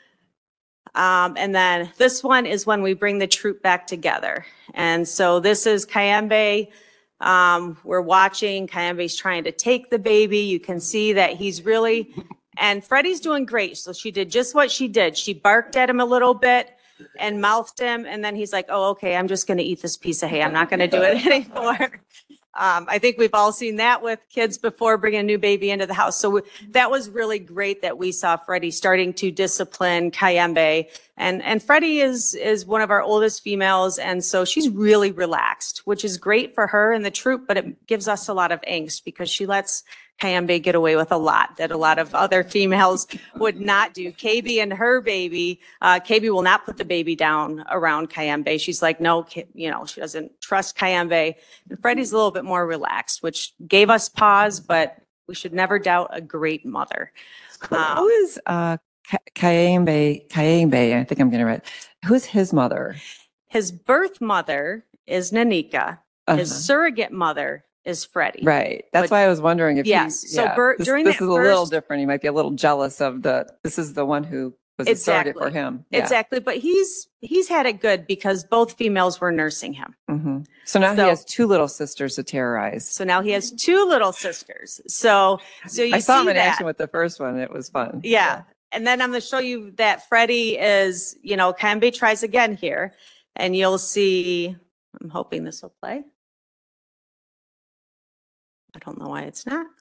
Speaker 9: Um, and then this one is when we bring the troop back together. And so this is Kayembe. Um, we're watching. Kayembe's trying to take the baby. You can see that he's really, and Freddie's doing great. So she did just what she did. She barked at him a little bit and mouthed him. And then he's like, oh, okay, I'm just going to eat this piece of hay. I'm not going to do it anymore. Um, I think we've all seen that with kids before bringing a new baby into the house. So we, that was really great that we saw Freddie starting to discipline Kayembe. And, and Freddie is, is one of our oldest females. And so she's really relaxed, which is great for her and the troop, but it gives us a lot of angst because she lets Kayembe get away with a lot that a lot of other females would not do. K B and her baby, uh, K B will not put the baby down around Kayembe. She's like, no, you know, she doesn't trust Kayembe. And Freddie's a little bit more relaxed, which gave us pause, but we should never doubt a great mother. Um,
Speaker 2: Who is uh, Ka- Kayembe? Kayembe, I think I'm getting it right. Who's his mother?
Speaker 9: his birth mother is Nanika. His
Speaker 2: Uh-huh.
Speaker 9: surrogate mother is Freddie.
Speaker 2: Right. That's
Speaker 9: But-
Speaker 2: why I was wondering if he-
Speaker 9: Yes. So
Speaker 2: yeah,
Speaker 9: Bert-
Speaker 2: this,
Speaker 9: during
Speaker 2: this
Speaker 9: that
Speaker 2: is a little
Speaker 9: first-
Speaker 2: different. He might be a little jealous of the. This is the one who was a surrogate for
Speaker 9: Exactly.
Speaker 2: him. Yeah.
Speaker 9: Exactly. But he's he's had it good because both females were nursing him.
Speaker 2: Mhm. So now
Speaker 9: So-
Speaker 2: he has two little sisters to terrorize.
Speaker 9: So now he has two little sisters. So so you
Speaker 2: I saw
Speaker 9: see
Speaker 2: him in
Speaker 9: that.
Speaker 2: action with the first one. It was fun.
Speaker 9: Yeah. And then I'm going to show you that Freddie is, you know, Kayembe tries again here. And you'll see, I'm hoping this will play. I don't know why it's not.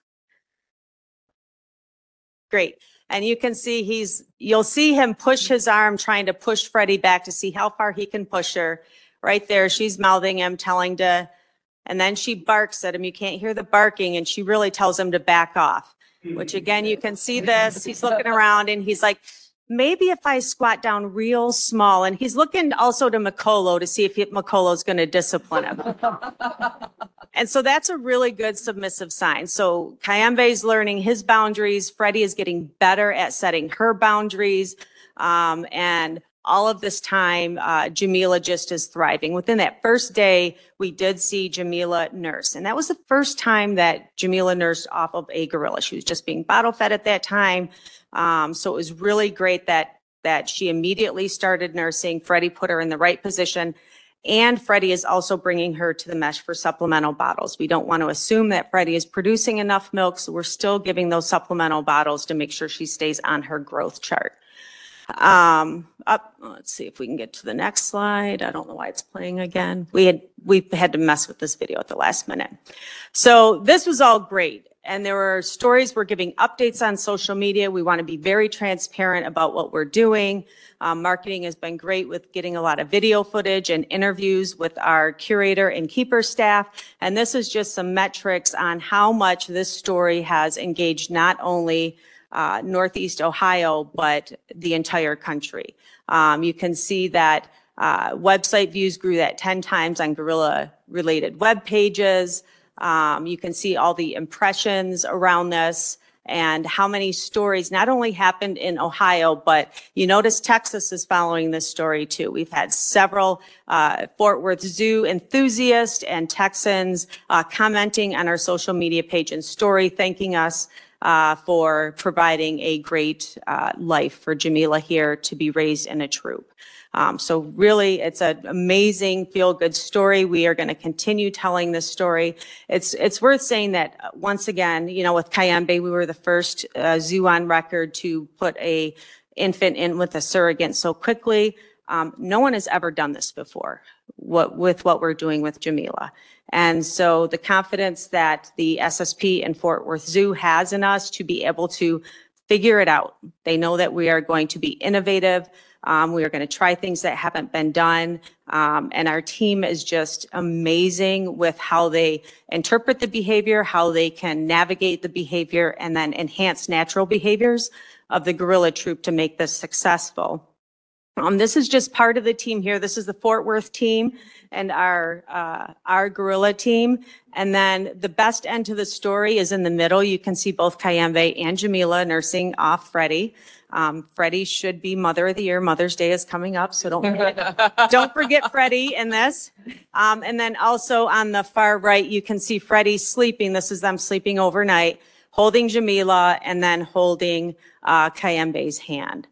Speaker 9: Great. And you can see he's, you'll see him push his arm, trying to push Freddie back to see how far he can push her. Right there, she's mouthing him, telling to, and then she barks at him. You can't hear the barking, and she really tells him to back off, which again, you can see this. He's looking around and he's like, maybe if I squat down real small. And he's looking also to Makolo to see if he, Makolo's going to discipline him. And so that's a really good submissive sign. So Kayembe's learning his boundaries. Freddie is getting better at setting her boundaries. Um, and all of this time, uh, Jamila just is thriving. Within that first day, we did see Jamila nurse. And that was the first time that Jamila nursed off of a gorilla. She was just being bottle fed at that time. Um, so it was really great that, that she immediately started nursing. Freddie put her in the right position. And Freddie is also bringing her to the mesh for supplemental bottles. We don't want to assume that Freddie is producing enough milk, so we're still giving those supplemental bottles to make sure she stays on her growth chart. Um, up, let's see if we can get to the next slide. I don't know why it's playing again. We had, we had to mess with this video at the last minute. So this was all great. And there were stories, we're giving updates on social media. We want to be very transparent about what we're doing. Um, marketing has been great with getting a lot of video footage and interviews with our curator and keeper staff. And this is just some metrics on how much this story has engaged not only uh, Northeast Ohio, but the entire country. Um, you can see that uh, website views grew that ten times on gorilla-related web pages. Um, you can see all the impressions around this and how many stories not only happened in Ohio, but you notice Texas is following this story too. We've had several uh, Fort Worth Zoo enthusiasts and Texans uh, commenting on our social media page and story, thanking us uh, for providing a great uh, life for Jamila here to be raised in a troop. Um, so really, it's an amazing feel-good story. We are going to continue telling this story. It's it's worth saying that uh, once again, you know, with Cayambe, we were the first uh, zoo on record to put a infant in with a surrogate so quickly. Um, no one has ever done this before. What with what we're doing with Jamila, and so the confidence that the S S P and Fort Worth Zoo has in us to be able to figure it out. They know that we are going to be innovative. Um, we are going to try things that haven't been done. Um, and our team is just amazing with how they interpret the behavior, how they can navigate the behavior, and then enhance natural behaviors of the gorilla troop to make this successful. Um, this is just part of the team here. This is the Fort Worth team and our, uh, our gorilla team. And then the best end to the story is in the middle. You can see both Cayambe and Jamila nursing off Freddie. Um, Freddie should be Mother of the Year. Mother's Day is coming up, so don't forget, don't forget Freddie in this. Um, and then also on the far right, you can see Freddie sleeping. This is them sleeping overnight, holding Jamila, and then holding uh, Cayambe's hand.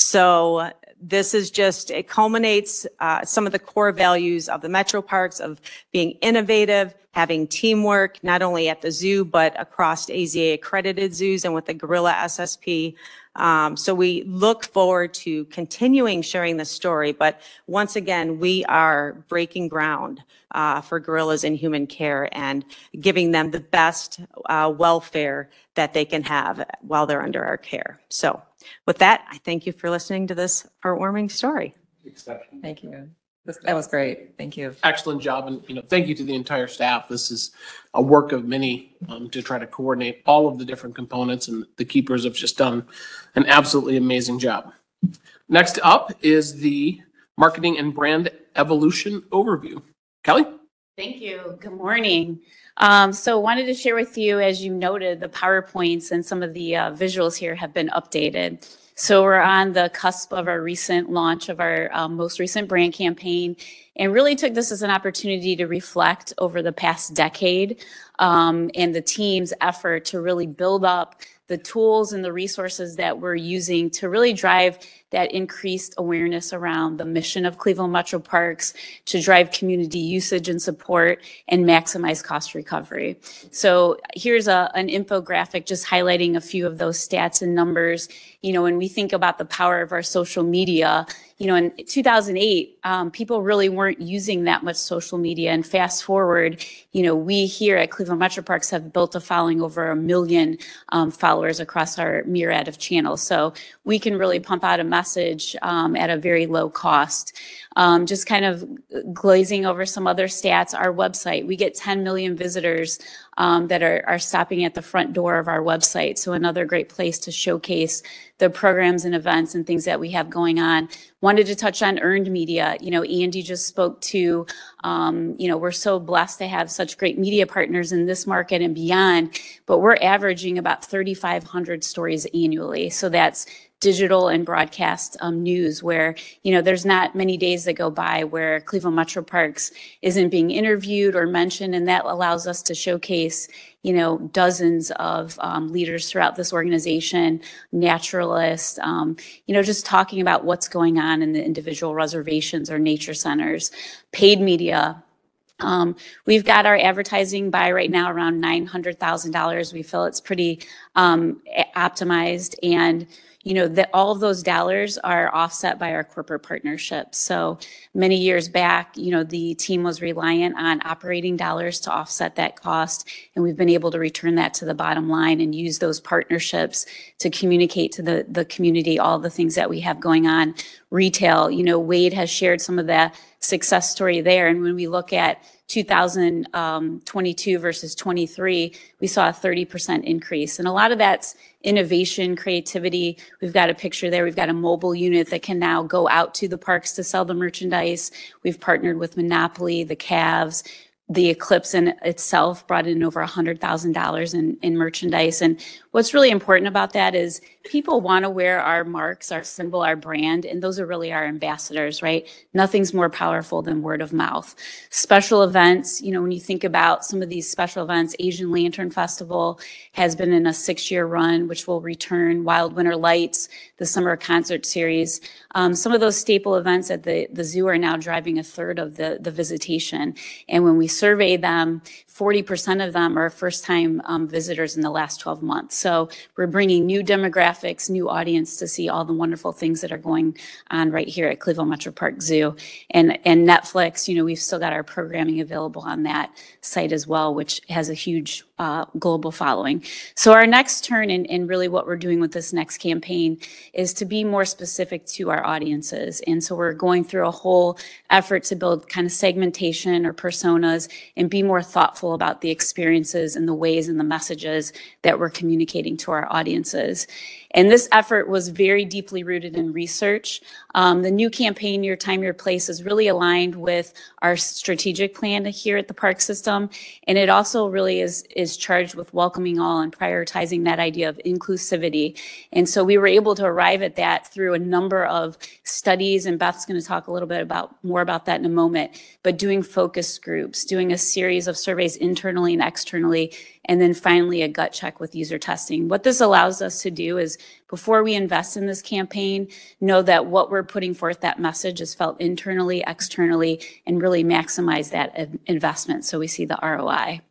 Speaker 9: So this is just, it culminates uh, some of the core values of the Metro Parks of being innovative, having teamwork, not only at the zoo, but across A Z A accredited zoos and with the Gorilla S S P. Um, so we look forward to continuing sharing the story. But once again, we are breaking ground uh, for gorillas in human care and giving them the best uh, welfare that they can have while they're under our care. So with that, I thank you for listening to this heartwarming story.
Speaker 2: Thank you. This- That was great. Thank you.
Speaker 5: Excellent job. And, you know, thank you to the entire staff. This is a work of many um, to try to coordinate all of the different components, and the keepers have just done an absolutely amazing job. Next up is the marketing and brand evolution overview. Kelly?
Speaker 10: Thank you. Good morning. Um, so wanted to share with you, as you noted, the PowerPoints and some of the uh, visuals here have been updated. So we're on the cusp of our recent launch of our um, most recent brand campaign, and really took this as an opportunity to reflect over the past decade um, and the team's effort to really build up the tools and the resources that we're using to really drive that increased awareness around the mission of Cleveland Metro Parks, to drive community usage and support and maximize cost recovery. So here's a, an infographic just highlighting a few of those stats and numbers. You know, when we think about the power of our social media, you know, in two thousand eight, um, people really weren't using that much social media. And fast forward, you know, we here at Cleveland Metro Parks have built a following over a million um, followers across our myriad of channels. So we can really pump out a message um, at a very low cost. Um, just kind of glazing over some other stats, our website, we get ten million visitors um, that are, are stopping at the front door of our website. So another great place to showcase the programs and events and things that we have going on. Wanted to touch on earned media. You know, Andy just spoke to, um, you know, we're so blessed to have such great media partners in this market and beyond, but we're averaging about thirty-five hundred stories annually. So that's digital and broadcast um, news where, you know, there's not many days that go by where Cleveland Metro Parks isn't being interviewed or mentioned, and that allows us to showcase, you know, dozens of um, leaders throughout this organization, naturalists, um, you know, just talking about what's going on in the individual reservations or nature centers, paid media. Um, we've got our advertising by right now around nine hundred thousand dollars. We feel it's pretty um, optimized, and you know that all of those dollars are offset by our corporate partnerships. So many years back, you know, the team was reliant on operating dollars to offset that cost, and we've been able to return that to the bottom line and use those partnerships to communicate to the the community all the things that we have going on. Retail, you know, Wade has shared some of that success story there, and when we look at two thousand twenty-two versus twenty-three, we saw a thirty percent increase. And a lot of that's innovation, creativity. We've got a picture there. We've got a mobile unit that can now go out to the parks to sell the merchandise. We've partnered with Monopoly, the Cavs. The Eclipse in itself brought in over one hundred thousand dollars in, in merchandise. And what's really important about that is people want to wear our marks, our symbol, our brand, and those are really our ambassadors, right? Nothing's more powerful than word of mouth. Special events, you know, when you think about some of these special events, Asian Lantern Festival has been in a six-year run, which will return. Wild Winter Lights, the summer concert series. Um, some of those staple events at the, the zoo are now driving a third of the, the visitation. And when we survey them, forty percent of them are first-time um, visitors in the last twelve months. So we're bringing new demographics, new audience to see all the wonderful things that are going on right here at Cleveland Metro Park Zoo. And, and Netflix, you know, we've still got our programming available on that site as well, which has a huge uh, global following. So our next turn, and, and really what we're doing with this next campaign, is to be more specific to our audiences. And so we're going through a whole effort to build kind of segmentation or personas and be more thoughtful about the experiences and the ways and the messages that we're communicating to our audiences. And this effort was very deeply rooted in research. Um, the new campaign, Your Time, Your Place, is really aligned with our strategic plan here at the park system. And it also really is, is charged with welcoming all and prioritizing that idea of inclusivity. And so we were able to arrive at that through a number of studies, and Beth's going to talk a little bit about more about that in a moment, but doing focus groups, doing a series of surveys internally and externally, and then finally a gut check with user testing. What this allows us to do is, before we invest in this campaign, know that what we're putting forth, that message, is felt internally, externally, and really maximize that investment so we see the R O I.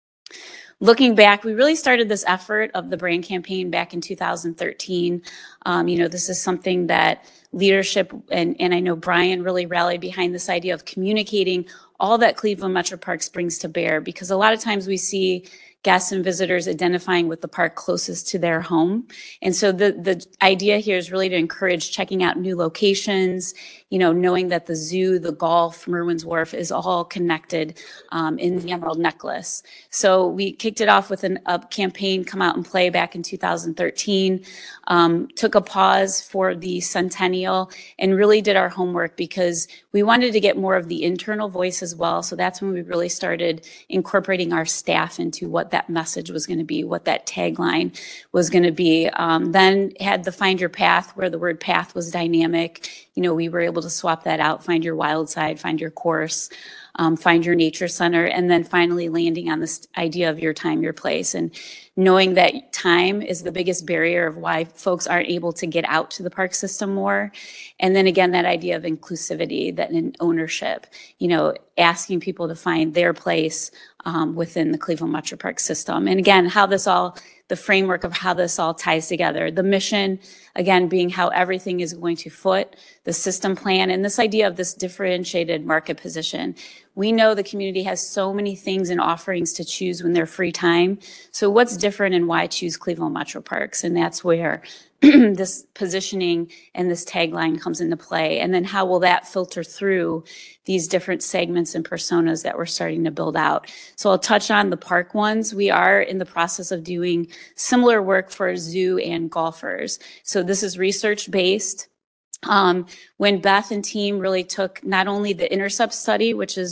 Speaker 10: Looking back, we really started this effort of the brand campaign back in two thousand thirteen. Um, you know, this is something that leadership, and, and I know Brian really rallied behind this idea of communicating all that Cleveland Metro Parks brings to bear, because a lot of times we see guests and visitors identifying with the park closest to their home. And so the, the idea here is really to encourage checking out new locations, you know, knowing that the zoo, the golf, Merwin's Wharf is all connected um, in the Emerald Necklace. So we kicked it off with an, a campaign, Come Out and Play, back in two thousand thirteen, um, took a pause for the centennial and really did our homework because we wanted to get more of the internal voice as well. So that's when we really started incorporating our staff into what that message was going to be, what that tagline was going to be. Um, then had the Find Your Path, where the word path was dynamic. You know, we were able to swap that out, find your wild side, find your course, um, find your nature center, and then finally landing on this idea of your time, your place, and knowing that time is the biggest barrier of why folks aren't able to get out to the park system more. And then again, that idea of inclusivity, that in ownership, you know, asking people to find their place um, within the Cleveland Metro Park system. And again, how this all, the framework of how this all ties together. The mission, again, being how everything is going to foot, the system plan, and this idea of this differentiated market position. We know the community has so many things and offerings to choose when they're free time. So what's different and why choose Cleveland Metro Parks? And that's where this positioning and this tagline comes into play. And then how will that filter through these different segments and personas that we're starting to build out? So I'll touch on the park ones. We are in the process of doing similar work for zoo and golfers. So this is research-based. Um, when Beth and team really took not only the Intercept study, which is,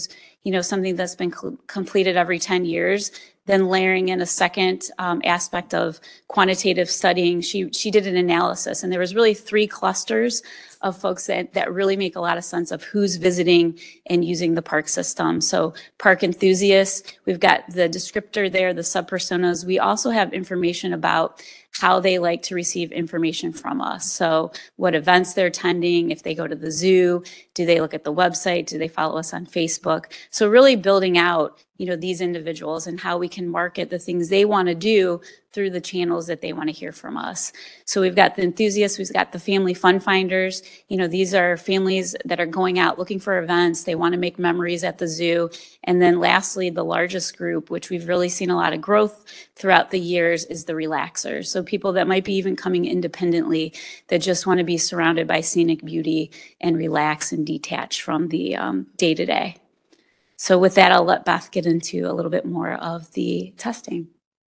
Speaker 10: you know, something that's been cl- completed every ten years, then layering in a second um, aspect of quantitative studying. She she did an analysis, and there was really three clusters of folks that, that really make a lot of sense of who's visiting and using the park system. So park enthusiasts, we've got the descriptor there, the sub-personas. We also have information about how they like to receive information from us. So what events they're attending, if they go to the zoo, do they look at the website, do they follow us on Facebook? So really building out, you know, these individuals and how we can market the things they want to do through the channels that they want to hear from us. So we've got the enthusiasts, we've got the family fun finders. You know, these are families that are going out looking for events. They want to make memories at the zoo. And then lastly, the largest group, which we've really seen a lot of growth throughout the years, is the relaxers. So people that might be even coming independently that just want to be surrounded by scenic beauty and relax and detach from the um, day-to-day. So with that, I'll let Beth get into a little bit more of the testing.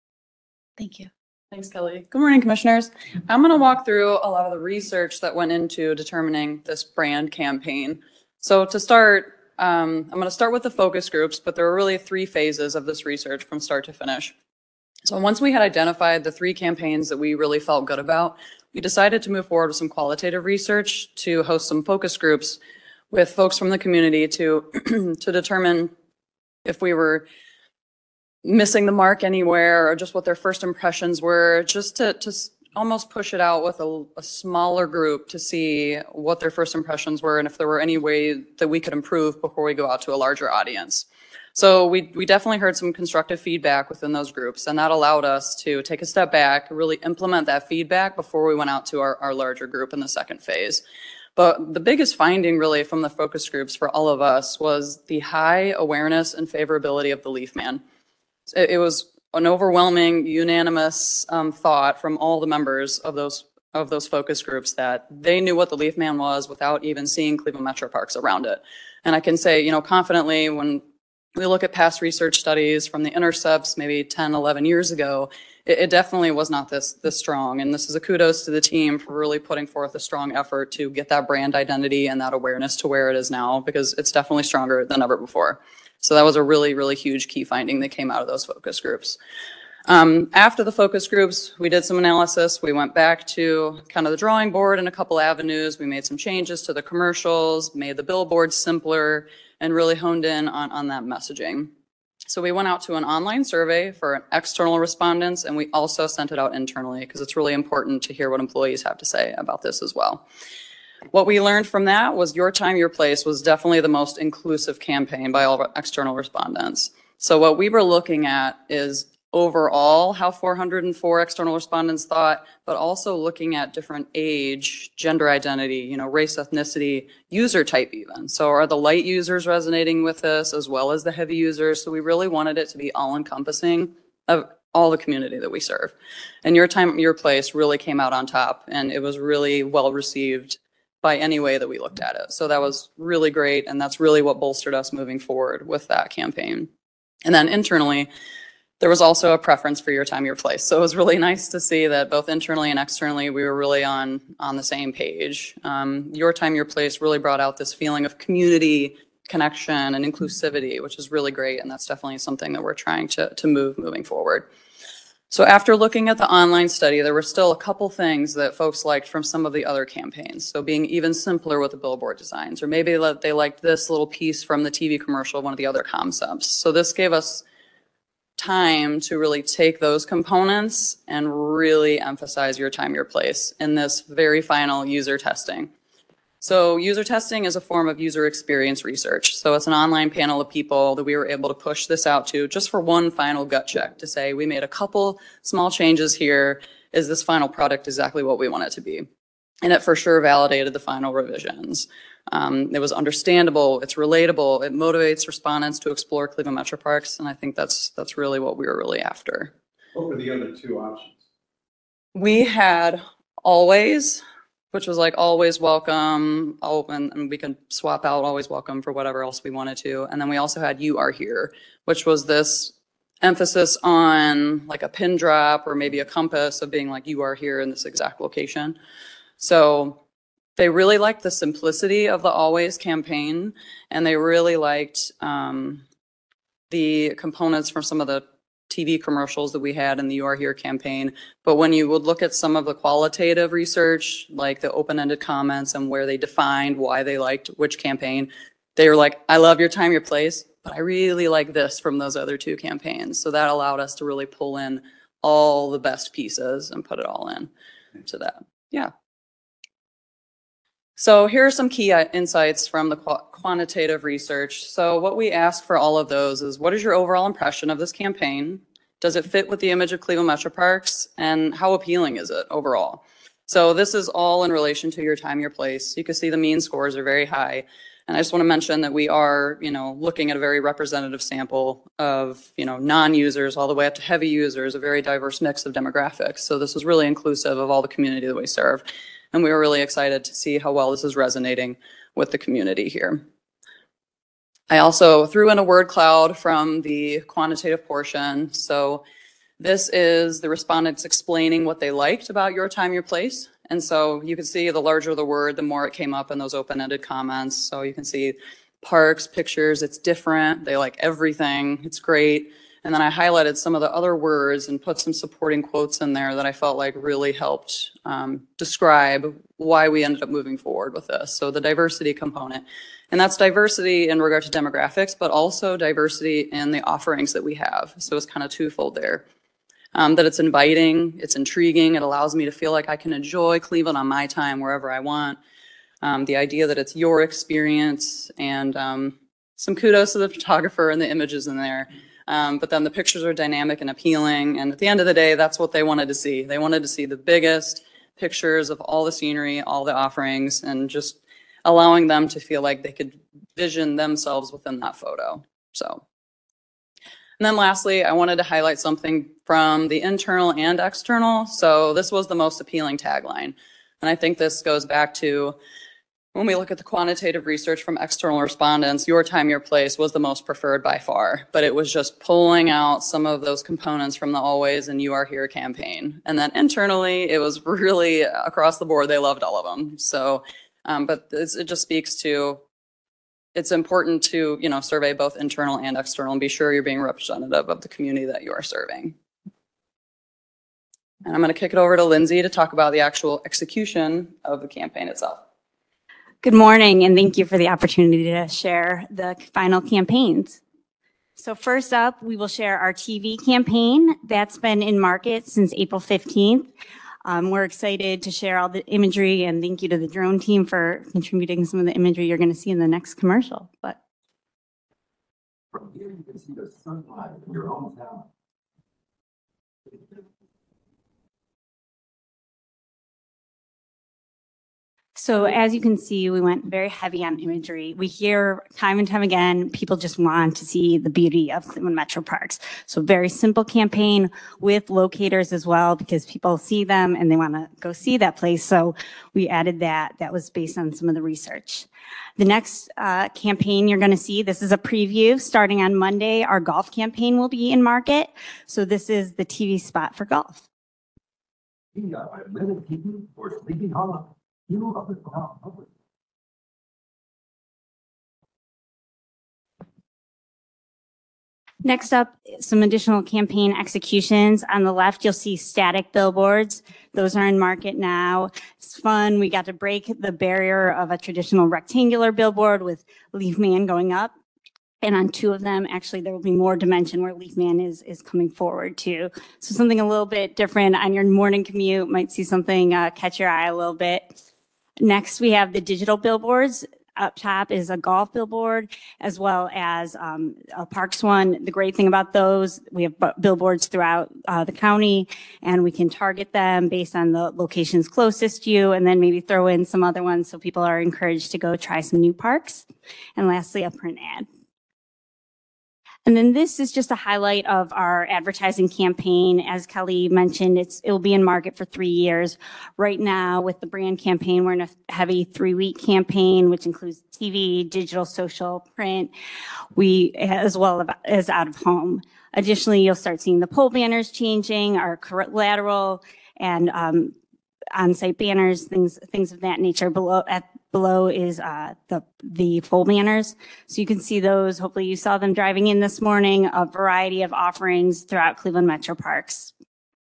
Speaker 10: Thank you.
Speaker 11: Thanks, Kelly. Good morning, commissioners. I'm going to walk through a lot of the research that went into determining this brand campaign. So to start, um, I'm going to start with the focus groups, but there were really three phases of this research from start to finish. So once we had identified the three campaigns that we really felt good about, we decided to move forward with some qualitative research to host some focus groups with folks from the community to, to determine if we were missing the mark anywhere or just what their first impressions were, just to, to almost push it out with a, a smaller group to see what their first impressions were and if there were any way that we could improve before we go out to a larger audience. So we, we definitely heard some constructive feedback within those groups, and that allowed us to take a step back, really implement that feedback before we went out to our, our larger group in the second phase. But the biggest finding really from the focus groups for all of us was the high awareness and favorability of the Leaf Man. It, it was an overwhelming, unanimous um, thought from all the members of those of those focus groups that they knew what the Leaf Man was without even seeing Cleveland Metro Parks around it. And I can say, you know, confidently, when we look at past research studies from the Intercepts maybe ten, eleven years ago, it, it definitely was not this, this strong. And this is a kudos to the team for really putting forth a strong effort to get that brand identity and that awareness to where it is now, because it's definitely stronger than ever before. So that was a really, really huge key finding that came out of those focus groups. Um, after the focus groups, we did some analysis. We went back to kind of the drawing board in a couple avenues. We made some changes to the commercials, made the billboards simpler, and really honed in on, on that messaging. So we went out to an online survey for external respondents, and we also sent it out internally because it's really important to hear what employees have to say about this as well. What we learned from that was Your Time, Your Place was definitely the most inclusive campaign by all of our external respondents. So what we were looking at is overall how four hundred four external respondents thought, but also looking at different age, gender identity, you know, race, ethnicity, user type even. So are the light users resonating with this as well as the heavy users? So we really wanted it to be all encompassing of all the community that we serve. And Your Time, Your Place really came out on top, and it was really well received by any way that we looked at it. So that was really great, and that's really what bolstered us moving forward with that campaign. And then internally, there was also a preference for Your Time, Your Place. So it was really nice to see that both internally and externally, we were really on, on the same page. Um, Your Time, Your Place really brought out this feeling of community, connection, and inclusivity, which is really great. And that's definitely something that we're trying to, to move moving forward. So after looking at the online study, there were still a couple things that folks liked from some of the other campaigns. So being even simpler with the billboard designs, or maybe they liked this little piece from the T V commercial, one of the other concepts. So this gave us time to really take those components and really emphasize Your Time, Your Place in this very final user testing. So user testing is a form of user experience research. So it's an online panel of people that we were able to push this out to just for one final gut check to say, we made a couple small changes here. Is this final product exactly what we want it to be? And it for sure validated the final revisions. Um, it was understandable, it's relatable, it motivates respondents to explore Cleveland Metro Parks, and I think that's that's really what we were really after.
Speaker 1: What were the other two options?
Speaker 11: We had Always, which was like always welcome, open, and we could swap out always welcome for whatever else we wanted to. And then we also had You Are Here, which was this emphasis on like a pin drop or maybe a compass of being like, you are here in this exact location. So they really liked the simplicity of the Always campaign, and they really liked um, the components from some of the T V commercials that we had in the You Are Here campaign. But when you would look at some of the qualitative research, like the open-ended comments and where they defined why they liked which campaign, they were like, I love your time, your place, but I really like this from those other two campaigns. So that allowed us to really pull in all the best pieces and put it all in to that. Yeah. So here are some key insights from the qu quantitative research. So what we ask for all of those is, what is your overall impression of this campaign? Does it fit with the image of Cleveland Metro Parks? And how appealing is it overall? So this is all in relation to your time, your place. You can see the mean scores are very high. And I just want to mention that we are, you know, looking at a very representative sample of, you know, non-users all the way up to heavy users, a very diverse mix of demographics. So this is really inclusive of all the community that we serve. And we were really excited to see how well this is resonating with the community here. I also threw in a word cloud from the quantitative portion. So this is the respondents explaining what they liked about Your Time, Your Place. And so you can see the larger the word, the more it came up in those open-ended comments. So you can see parks, pictures, it's different. They like everything. It's great. And then I highlighted some of the other words and put some supporting quotes in there that I felt like really helped um, describe why we ended up moving forward with this. So the diversity component, and that's diversity in regard to demographics, but also diversity in the offerings that we have. So it's kind of twofold there. Um, that it's inviting, it's intriguing, it allows me to feel like I can enjoy Cleveland on my time wherever I want. Um, the idea that it's your experience, and um, some kudos to the photographer and the images in there. Um, but then the pictures are dynamic and appealing, and at the end of the day, that's what they wanted to see. They wanted to see the biggest pictures of all the scenery, all the offerings, and just allowing them to feel like they could vision themselves within that photo. So. And then lastly, I wanted to highlight something from the internal and external. So this was the most appealing tagline. And I think this goes back to when we look at the quantitative research from external respondents, Your Time, Your Place was the most preferred by far, but it was just pulling out some of those components from the Always and You Are Here campaign. And then internally, it was really across the board, they loved all of them. So, um, but this, it just speaks to it's important to, you know, survey both internal and external and be sure you're being representative of the community that you are serving. And I'm going to kick it over to Lindsay to talk about the actual execution of the campaign itself.
Speaker 12: Good morning, and thank you for the opportunity to share the final campaigns. So first up, we will share our T V campaign that's been in market since April fifteenth. Um, we're excited to share all the imagery, and thank you to the drone team for contributing some of the imagery you're going to see in the next commercial. But
Speaker 13: from here, you can see the sunlight in your own town.
Speaker 12: So as you can see, we went very heavy on imagery. We hear time and time again, people just want to see the beauty of Cleveland Metro Parks. So very simple campaign with locators as well, because people see them and they want to go see that place. So we added that. That was based on some of the research. The next uh, campaign you're going to see, this is a preview. Starting on Monday, our golf campaign will be in market. So this is the T V spot for golf. Next up, some additional campaign executions. On the left, you'll see static billboards. Those are in market now. It's fun. We got to break the barrier of a traditional rectangular billboard with Leaf Man going up. And on two of them, actually, there will be more dimension where Leaf Man is, is coming forward too. So something a little bit different on your morning commute, might see something uh, catch your eye a little bit. Next, we have the digital billboards. Up top is a golf billboard, as well as um, a parks one. The great thing about those, we have billboards throughout uh, the county, and we can target them based on the locations closest to you, and then maybe throw in some other ones so people are encouraged to go try some new parks. And lastly, a print ad. And then this is just a highlight of our advertising campaign. As Kelly mentioned, it's, it will be in market for three years. Right now, with the brand campaign, we're in a heavy three-week campaign, which includes T V, digital, social, print, we as well as out of home. Additionally, you'll start seeing the pole banners changing, our collateral, and um, on-site banners, things things of that nature. Below at below is uh, the the pole banners, so you can see those. Hopefully, you saw them driving in this morning. A variety of offerings throughout Cleveland Metro Parks.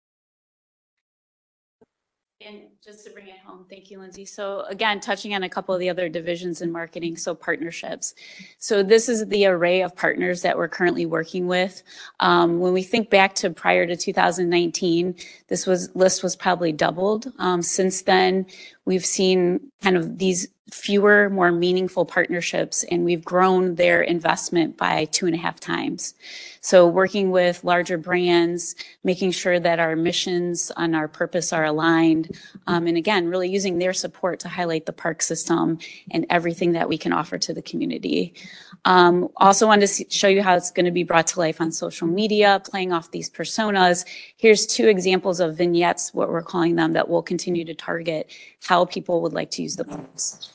Speaker 10: And just to bring it home, thank you, Lindsay. So again, touching on a couple of the other divisions in marketing, so partnerships. So this is the array of partners that we're currently working with. Um, when we think back to prior to two thousand nineteen, this was list was probably doubled. Um, since then, we've seen kind of these fewer, more meaningful partnerships, and we've grown their investment by two and a half times. So working with larger brands, making sure that our missions and our purpose are aligned, um, and again, really using their support to highlight the park system and everything that we can offer to the community. Um, also wanted to show you how it's going to be brought to life on social media, playing off these personas. Here's two examples of vignettes, what we're calling them, that will continue to target how people would like to use the parks.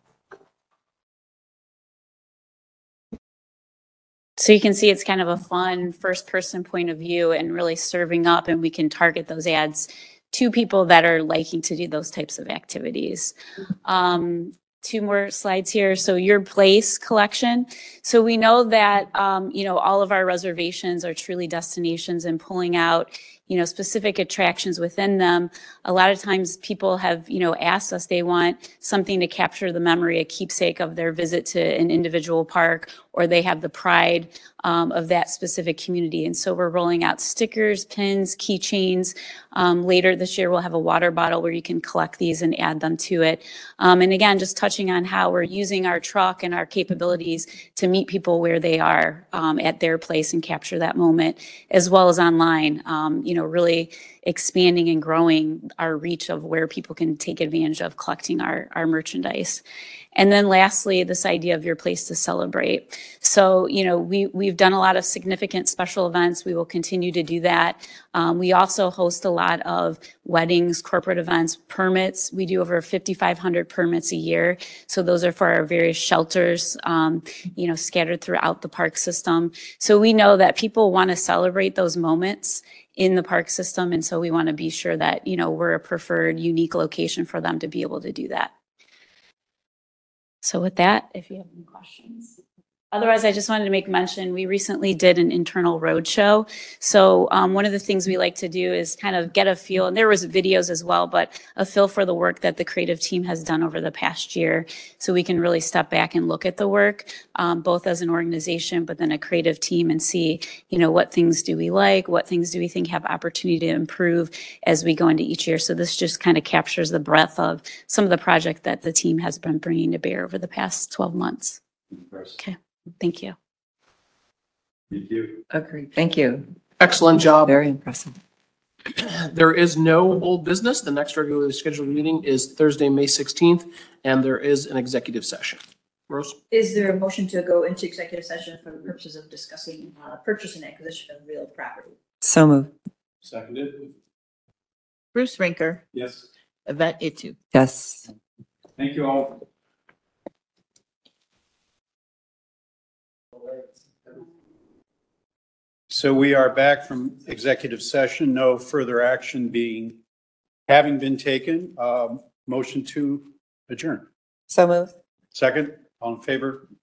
Speaker 10: So you can see it's kind of a fun first person point of view and really serving up, and we can target those ads to people that are liking to do those types of activities. Um, two more slides here. So your place collection. So we know that, um, you know, all of our reservations are truly destinations, and pulling out, you know, specific attractions within them. A lot of times people have, you know, asked us, they want something to capture the memory, a keepsake of their visit to an individual park, or they have the pride um, of that specific community. And so we're rolling out stickers, pins, keychains. Um, later this year, we'll have a water bottle where you can collect these and add them to it. Um, and again, just touching on how we're using our truck and our capabilities to meet people where they are um, at their place and capture that moment, as well as online, um, you know, really expanding and growing our reach of where people can take advantage of collecting our, our merchandise. And then lastly, this idea of your place to celebrate. So, you know, we, we've done a lot of significant special events. We will continue to do that. Um, we also host a lot of weddings, corporate events, permits. We do over fifty-five hundred permits a year. So those are for our various shelters, um, you know, scattered throughout the park system. So we know that people want to celebrate those moments in the park system. And so we want to be sure that, you know, we're a preferred, unique location for them to be able to do that. So with that, if you have any questions. Otherwise, I just wanted to make mention, we recently did an internal roadshow. So um, one of the things we like to do is kind of get a feel, and there was videos as well, but a feel for the work that the creative team has done over the past year. So we can really step back and look at the work, um, both as an organization, but then a creative team, and see, you know, what things do we like, what things do we think have opportunity to improve as we go into each year. So this just kind of captures the breadth of some of the projects that the team has been bringing to bear over the past twelve months. Okay. Thank you.
Speaker 1: Thank you.
Speaker 2: Agreed. Thank you.
Speaker 5: Excellent job.
Speaker 2: Very impressive.
Speaker 5: There is no old business. The next regularly scheduled meeting is Thursday, May sixteenth, and there is an executive session. Rose?
Speaker 3: Is there a motion to go into executive session for the purposes of discussing uh, purchase and acquisition of real property?
Speaker 2: So moved.
Speaker 1: Seconded.
Speaker 14: Bruce Rinker,
Speaker 1: Yes.
Speaker 14: Yvette Itu.
Speaker 2: Yes.
Speaker 1: Thank you all. So we are back from executive session. No further action being, having been taken. Um, motion to adjourn.
Speaker 2: So moved.
Speaker 1: Second, all in favor?